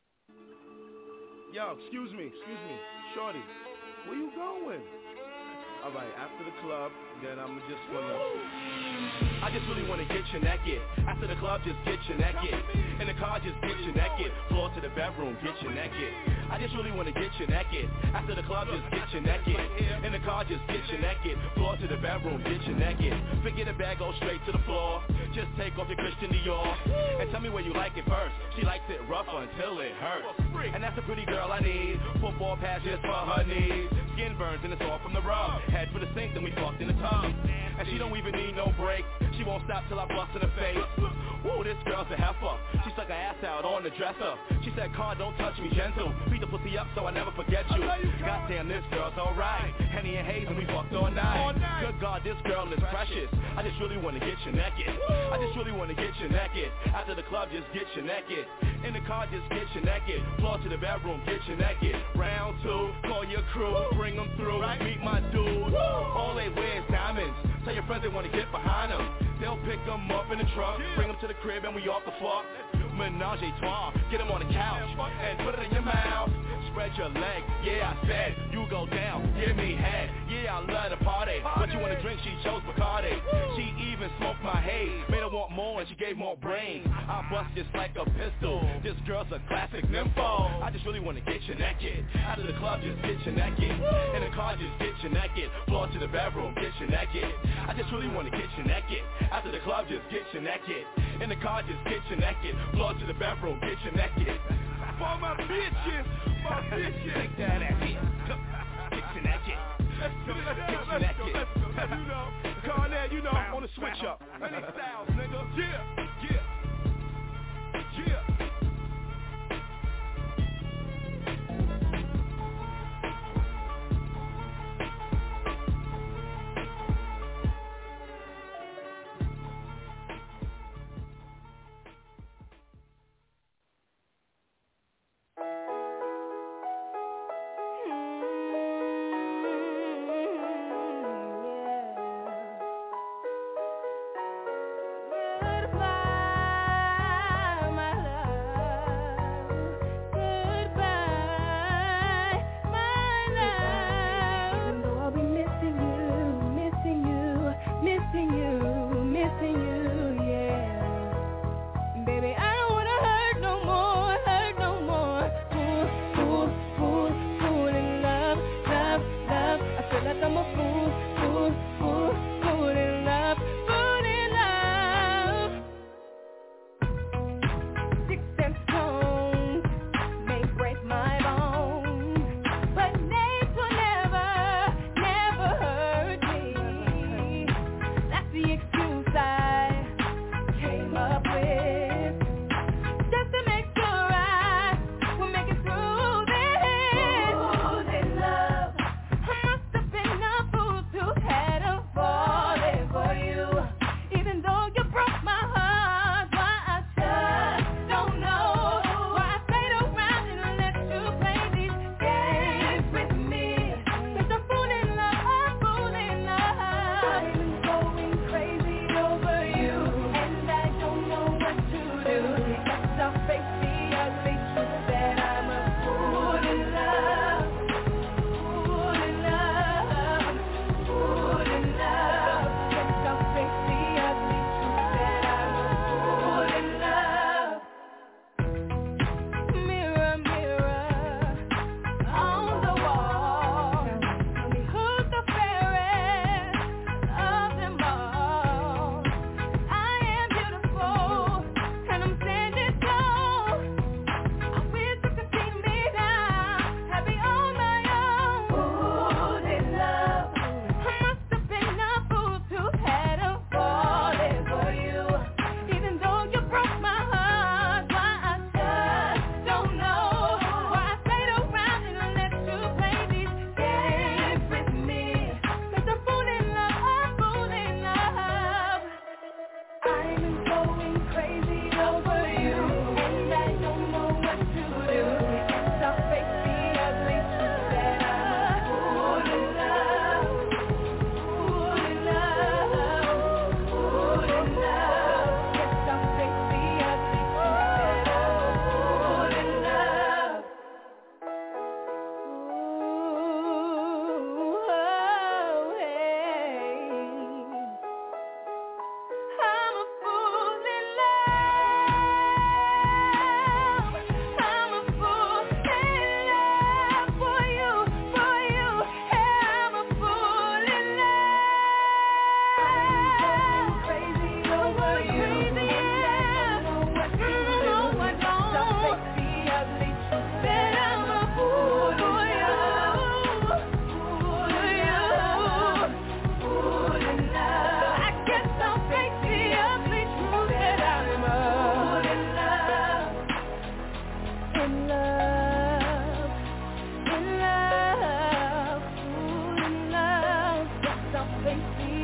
Yo, excuse me, shorty, where you going? Alright, after the club, then I'm just gonna... I just really wanna get you naked. After the club, just get you naked. In the car, just get you naked. Floor to the bedroom, get you naked. I just really wanna get you naked. After the club, just get you naked. In the car, just get you naked. Floor to the bedroom, get you naked. Forget a bag, go straight to the floor. Just take off your Christian Dior. And tell me where you like it first. She likes it rough until it hurts. And that's a pretty girl I need. Football pass just for her knees. Skin burns and it's all from the rub. Head for the sink, then we fucked in the tub. And she don't even need no break. She won't stop till I bust in her face. Woo, this girl's a heifer. She stuck her ass out on the dresser. She said, "Car, don't touch me, gentle. Beat the pussy up so I never forget you." Goddamn, this girl's alright. Henny and Hayes and we fucked all night. Good God, this girl is precious. I just really wanna get you naked. I just really wanna get you naked. After the club, just get you naked. In the car, just get you naked. Floor to the bedroom, get you naked. Round two, call your crew, bring them through. Meet my dude. All they wear is diamonds. Tell your friends they wanna get behind them. They'll pick them up in the trunk, bring them to the crib and we off the fuck. Menage a trois, get them on the couch and put it in your mouth. Spread your legs, yeah I said, you go down, give me head. Yeah I love to party, but you wanna drink, she chose Bacardi. She even smoked my haze, made her want more and she gave more brains. I bust just like a pistol, this girl's a classic nympho. I just really wanna get you naked. Out of the club, just get you naked. In the car, just get you naked. Floor to the bedroom, get you naked. I just really wanna get you naked. After the club, just get you naked. In the car, just get you naked. Floor to the bedroom, get you naked. For my bitches, take that at me. Get you naked. Get you naked. You know, Cornell, you know, on the switch up. Any styles, nigga. Yeah, yeah, yeah. Goodbye.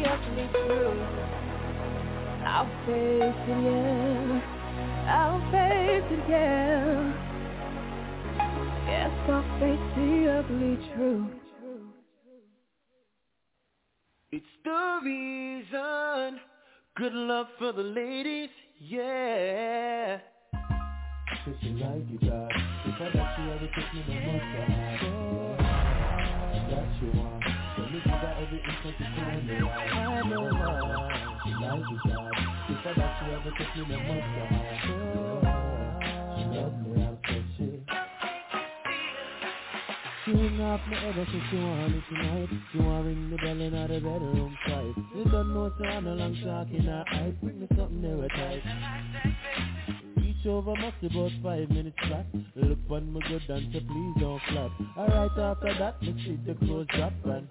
ugly truth. I'll face it, yeah. I'll face it, yeah. Yes, I'll face the ugly truth. It's the reason. Good luck for the ladies, yeah. If you like it, God. If I got you, ever took me no more time. That you want. So if you got everything for the time, I know why. If you like it, God. If I got you, ever took me no more time. Love me, I'll touch it. She ring off me ever since she want it tonight. She want ring the bell in the bedroom side. You don't know so I'm a long talk in her eye. Bring me something never tight. Reach over must be about 5 minutes flat. Look on me good and so please don't flap. Alright after that, let's see the clothes drop and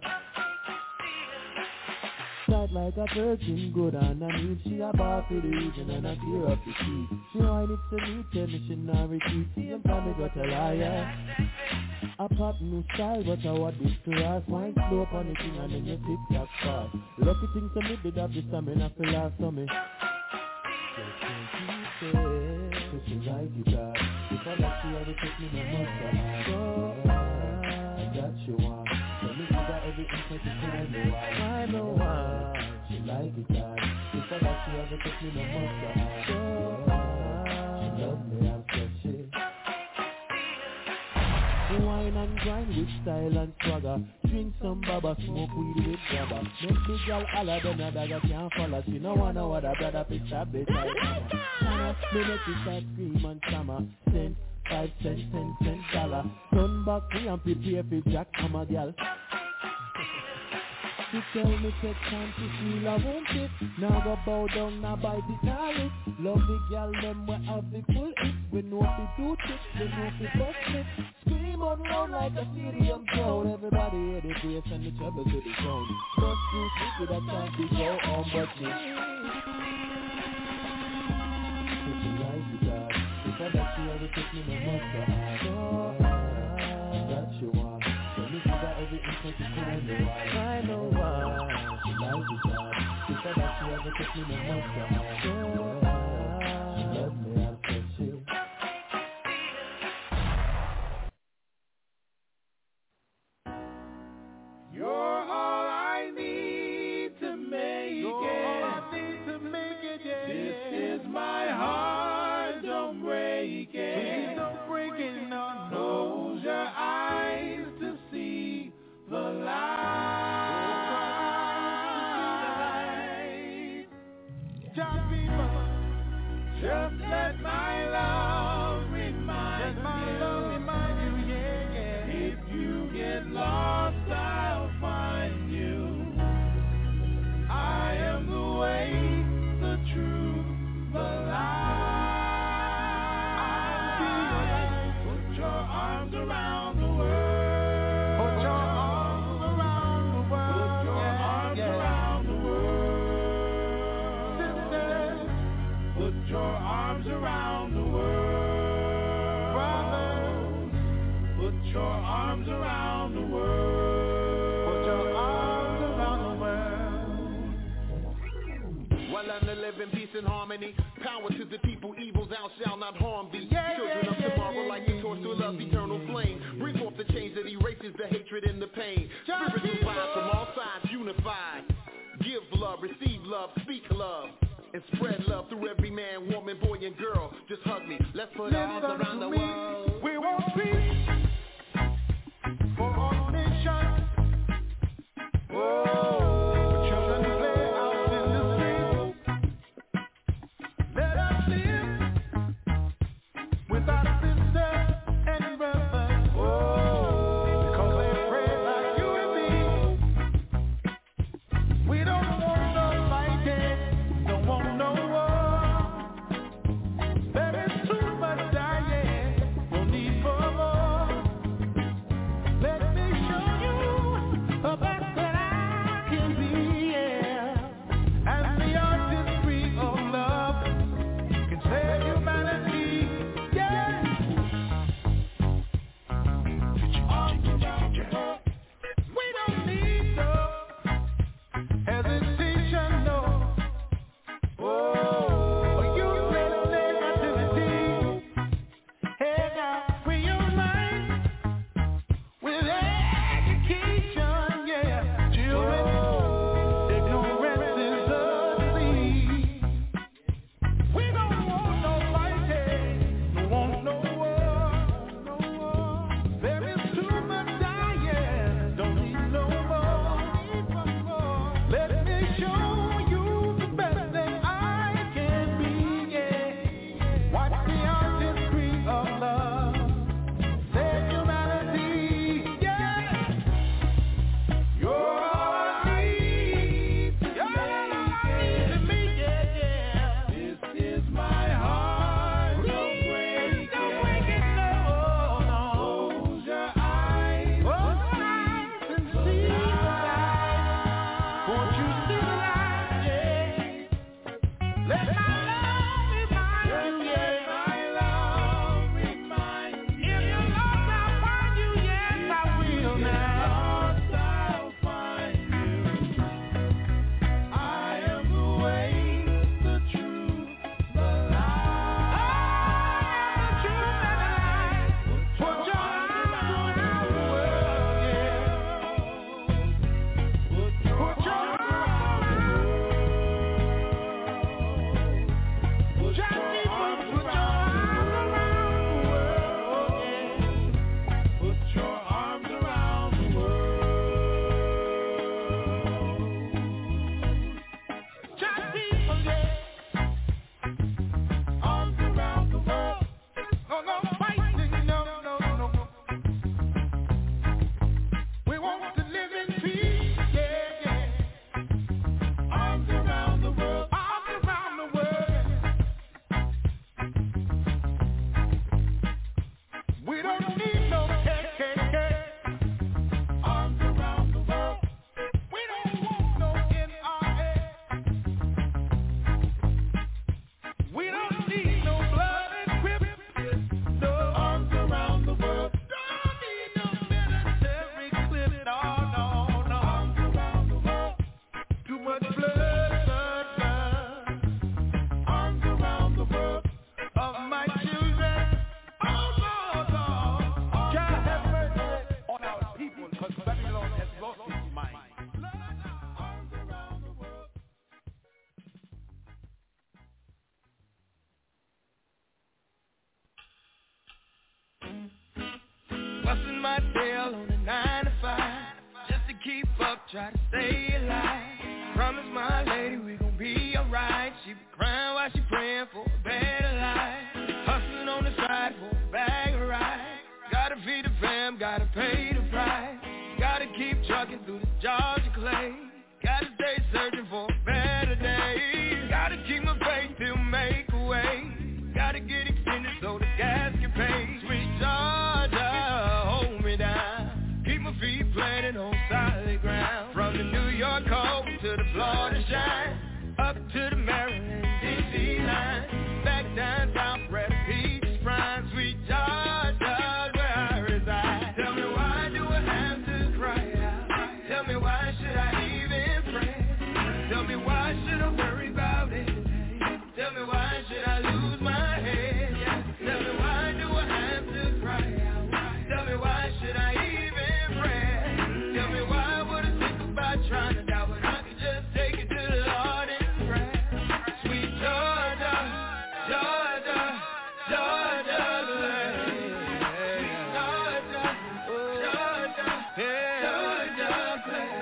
tight like a virgin, good underneath. She a bar for the region and I tear up the key. She want it to me, tell me she not repeat. Sometimes I got a liar. A pop new style, but I want this to last. Wine slow up on the thing and then you tick-tock fast. Lucky thing to me did have the stamina for last summer. Just can't keep it. If you like it, God. If I like you, ever take me no more time. That you want. So me you got everything for the time. I know why. She like it, God. If I like you, ever take me no more time. She love me, I'm such it. Wine and grind with style and swagger. Drink some baba, smoke weed with grabber. Make me girl holla, then a dagger can't follow. She no wanna what a brother pick up it like hammer. Me make you start scream and stammer. 10, 5 cents, 10 cents dollar. Turn back me and prepare for Jack, I'm a girl. She tell me take time to feel I won't it. Now go bow down, now buy the talent. Love the girl, them we have the full it. We know if we do tricks, we know if we bust it. Scream on loud like a stadium crowd. Everybody hear the bass and the treble to the sound. Just too sticky that time to go on budget. If you like it, God. If I got you, ever take me no more time. That you want. So if you got everything for the time, I know why. She like it, God. If I got you, ever take me no more time. Love me, I'll touch you. You're all I need to make it. This is my heart, don't break it. Don't break it, no. Close your eyes to see the light. Just let my love remind you, yeah. If you get lost, I'll find you. I am the way, the truth, the light. Put your arms around the world. Put your arms around the world. Put your arms around the world. Sisters, put your arms around the world. Brothers, put your arms around the world. Put your arms around the world. While I'm to live in peace and harmony, power to the people, evil thou shalt not harm thee. Children of tomorrow like the torch to a love eternal flame. Break off the chains that erases the hatred and the pain. Spiritual vibes from all sides unified. Give love, receive love, speak love. And spread love through every man, woman, boy, and girl. Just hug me. Let's put our arms around the world. We want peace for all nations. For children to play out in the streets. Let us live without sister and brother. Because they pray like you and me. We don't want no fighting. Don't want no war. There is too much dying, no need for more. Let me show you the best that I can be, yeah. And the artistry of love can save humanity, yeah. We don't need no hesitation. busting my tail on a 9 to 5, just to keep up, try to stay alive. Promise my lady we gon' be alright. She be crying while she praying for a better life. Hustling on the side for a bag of rice. Gotta feed the fam, gotta pay the price. Gotta keep trucking through the Georgia clay. Gotta stay searching for a better day. Gotta keep my faith till make a way. Gotta get extended so the gas can pay. Sweet Georgia, hold me down. Keep my feet planted on solid ground. From the New York cold to the Florida shine, up to the Maryland D.C. line, back down south where the peach is prime. Sweet Georgia, where I reside. Tell me why do I have to cry out? Tell me why should I even pray? Tell me why should I worry about it? Tell me why should I lose my head? Tell me why do I have to cry out? Tell me why should I even pray? Tell me why would I think about trying to die when I could just take it to the Lord and pray? Sweet Georgia, Georgia, Georgia, Georgia, Georgia, Georgia,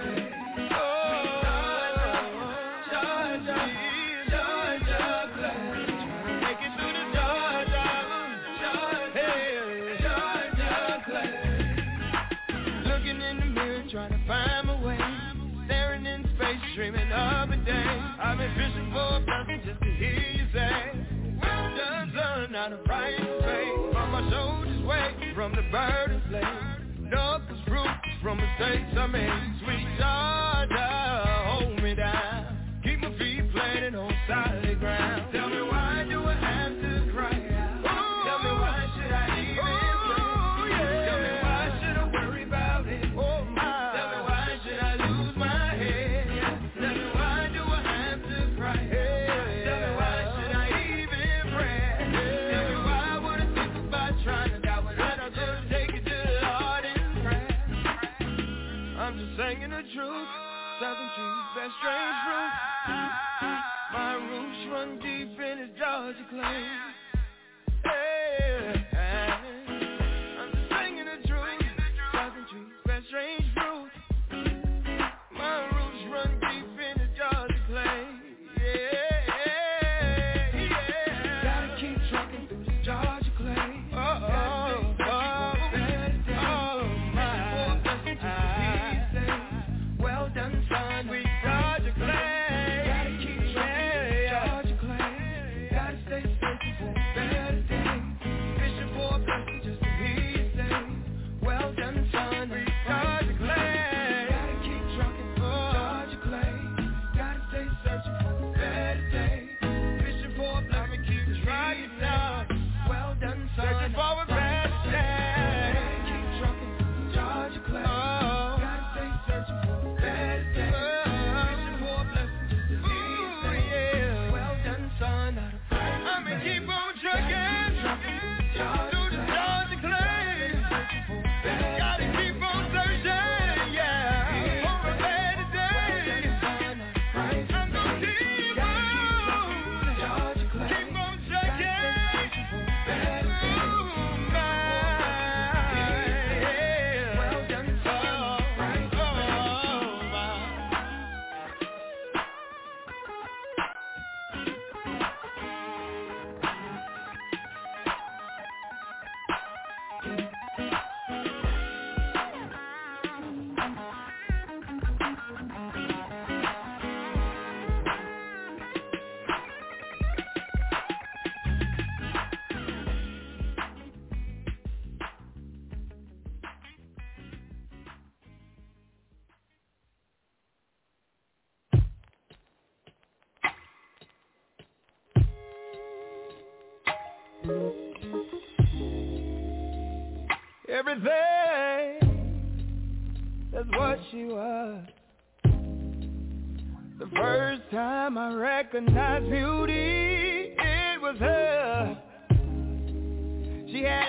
dreaming of a day. I've been fishing for a blessing just to hear you say, well done, son, not a price to pay. But my shoulders weight from the burden slave. Darkest fruit from mistakes I made. Sweet Georgia, hold me down. Keep my feet planted on solid ground. Tell me why do I have to cry out? Tell me why should I even pray? Tell me why should I worry about it? Tell me why should I lose my head? Singing the truth, Southern trees bear strange fruit. My roots run deep in the Georgia clay. Hey, I'm just singing the truth, Southern trees bear strange fruit. My roots run deep in the Georgia clay. Yeah. Gotta keep trucking through the Georgia clay. Everything, that's what she was. The first time I recognized beauty, it was her. She had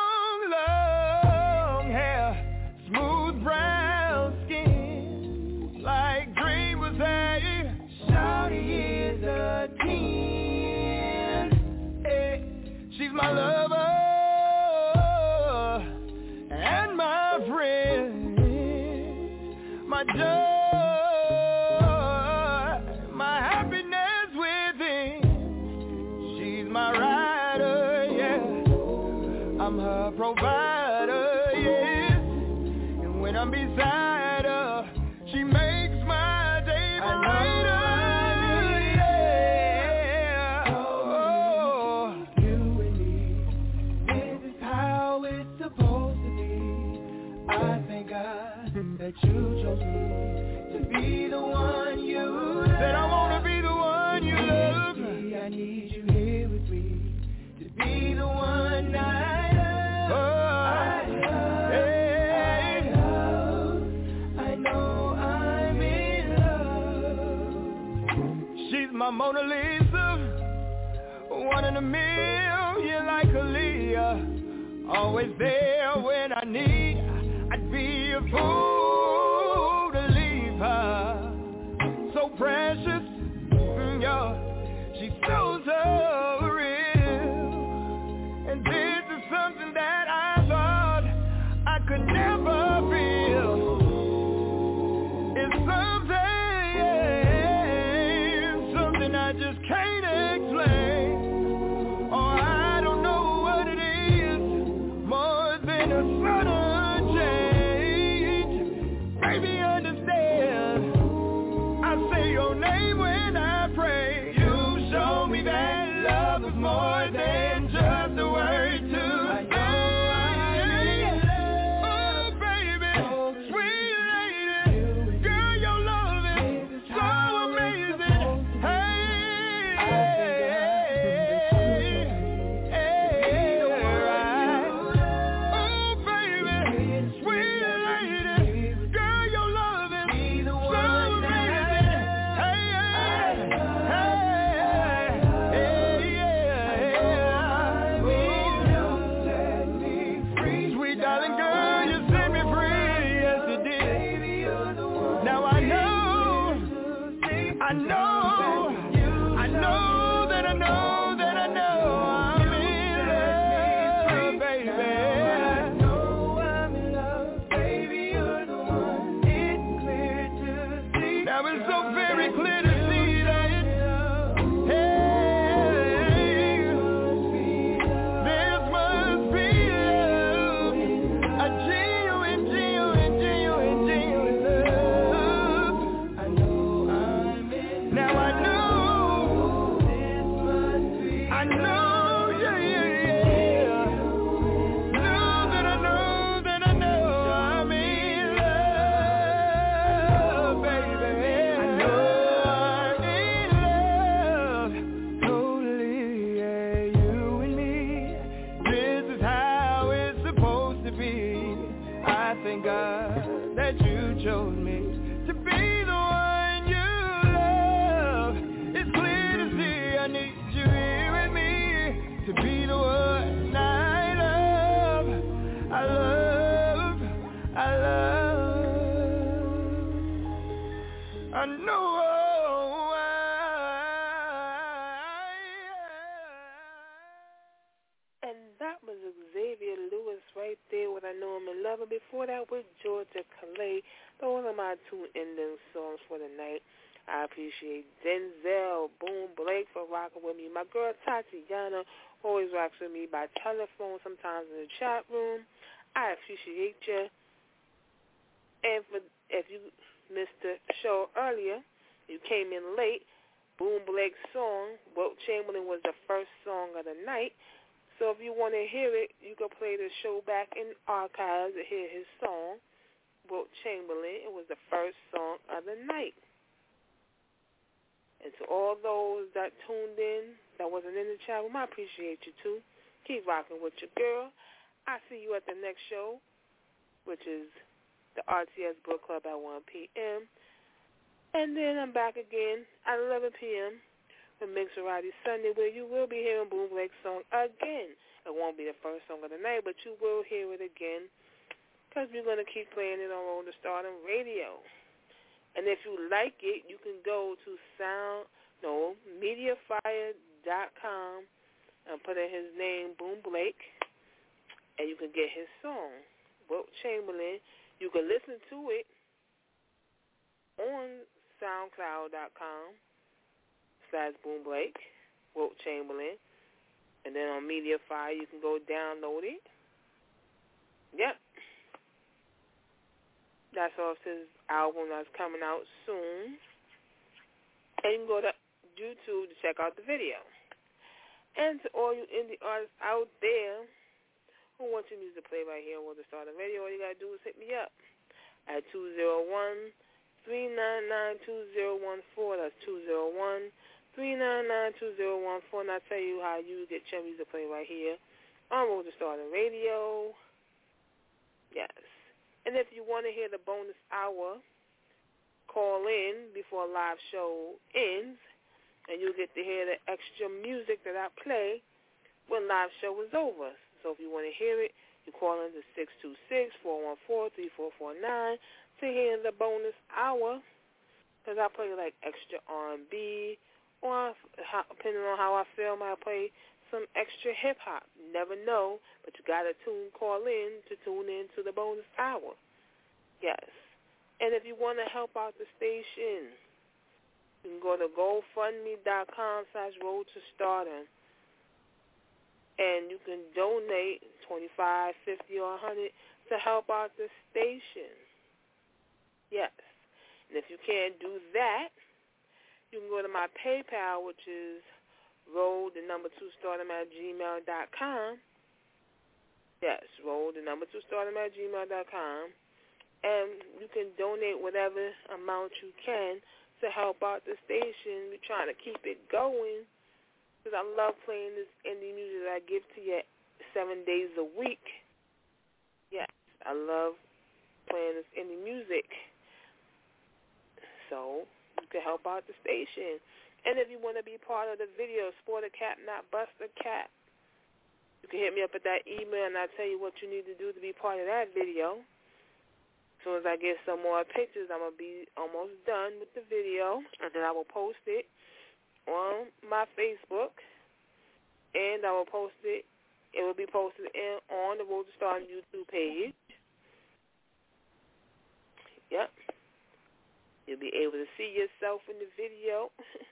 long hair, smooth brown skin, like Dream was there. Shawty is a 10. Hey, she's my lover and I'm her provider, yes. And when I'm beside her, she makes my day brighter. Yeah. Oh, you and me, this is how it's supposed to be. I thank God that you chose me to be the one you love. That I wanna be the one you love. I need you here with me to be the one I love. I know I'm in love. She's my Mona Lisa, one in a million like Aaliyah. Always there when I need. I'd be a fool to leave her. So precious, yeah. She's so real. And this is something that I thought I could never feel. It's something I just can't explain. Oh, I don't know what it is, more than a sudden change. Baby, understand, I say your name when I pray. You show me that love is more than just a word to say. Oh, baby, sweet lady, girl, your love is so amazing. Before that with Georgia Calais. Those are my two ending songs for the night. I appreciate Denzel, Boom Blake for rocking with me. My girl Tatiana always rocks with me by telephone, sometimes in the chat room. I appreciate you. And if you missed the show earlier, you came in late, Boom Blake's song, Wilt Chamberlain, was the first song of the night. So if you want to hear it, you can play the show back in archives to hear his song, Wilt Chamberlain. It was the first song of the night. And to all those that tuned in, that wasn't in the chat room, I appreciate you too. Keep rocking with your girl. I see you at the next show, which is the RTS Book Club at 1 p.m. And then I'm back again at 11 p.m. Mixerati Sunday, where you will be hearing Boom Blake's song again. It won't be the first song of the night, but you will hear it again because we're going to keep playing it on Roll the Stardom Radio. And if you like it, you can go to MediaFire.com and put in his name, Boom Blake, and you can get his song, Wilt Chamberlain. You can listen to it on SoundCloud.com/Boom Blake, Wilt Chamberlain. And then on MediaFire, you can go download it Yep. That's off his album that's coming out soon. And you can go to YouTube to check out the video. And to all you indie artists out there who want your music to play right here on the start of the radio, all you got to do is hit me up at 201-399-2014. That's 201-399-2014. And I'll tell you how you get your music to play right here on Road to Start the Radio. Yes. And if you want to hear the bonus hour, call in before a live show ends, and you'll get to hear the extra music that I play when live show is over. So if you want to hear it, you call in to 626-414-3449 to hear the bonus hour, because I play like extra R&B, or depending on how I feel, I might play some extra hip-hop. You never know, but you got to call in to tune in to the bonus hour. Yes. And if you want to help out the station, you can go to GoFundMe.com/Road to Stardom, and you can donate $25, $50, or $100 to help out the station. Yes. And if you can't do that, you can go to my PayPal, which is road2stardom@gmail.com. Yes, road2stardom@gmail.com. And you can donate whatever amount you can to help out the station. We're trying to keep it going because I love playing this indie music that I give to you 7 days a week. Yes, I love playing this indie music. So you can help out the station. And if you want to be part of the video, Sport a Cat, Not Bust a Cat, you can hit me up at that email and I'll tell you what you need to do to be part of that video. As soon as I get some more pictures, I'm going to be almost done with the video, and then I will post it on my Facebook, and I will post it. It will be posted on the Road to Stardom YouTube page. Yep. You'll be able to see yourself in the video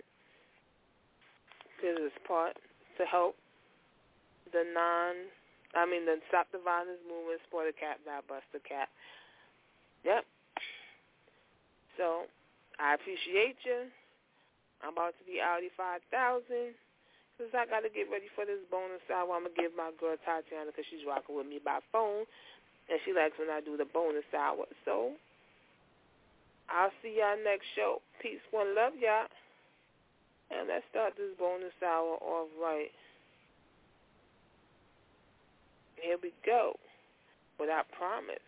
because it's part to help the Stop the Violence Movement, Sport a Cat, Not Bust a Cat. Yep. So, I appreciate you. I'm about to be Audi 5000. Since I got to get ready for this bonus hour, I'm going to give my girl Tatiana, because she's rocking with me by phone, and she likes when I do the bonus hour. So, I'll see y'all next show. Peace, one, love y'all. And let's start this bonus hour off right. Here we go. Without Promise.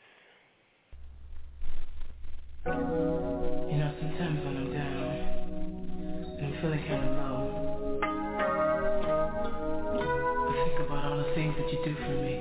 You know, sometimes when I'm down and I'm feeling kind of low, I think about all the things that you do for me.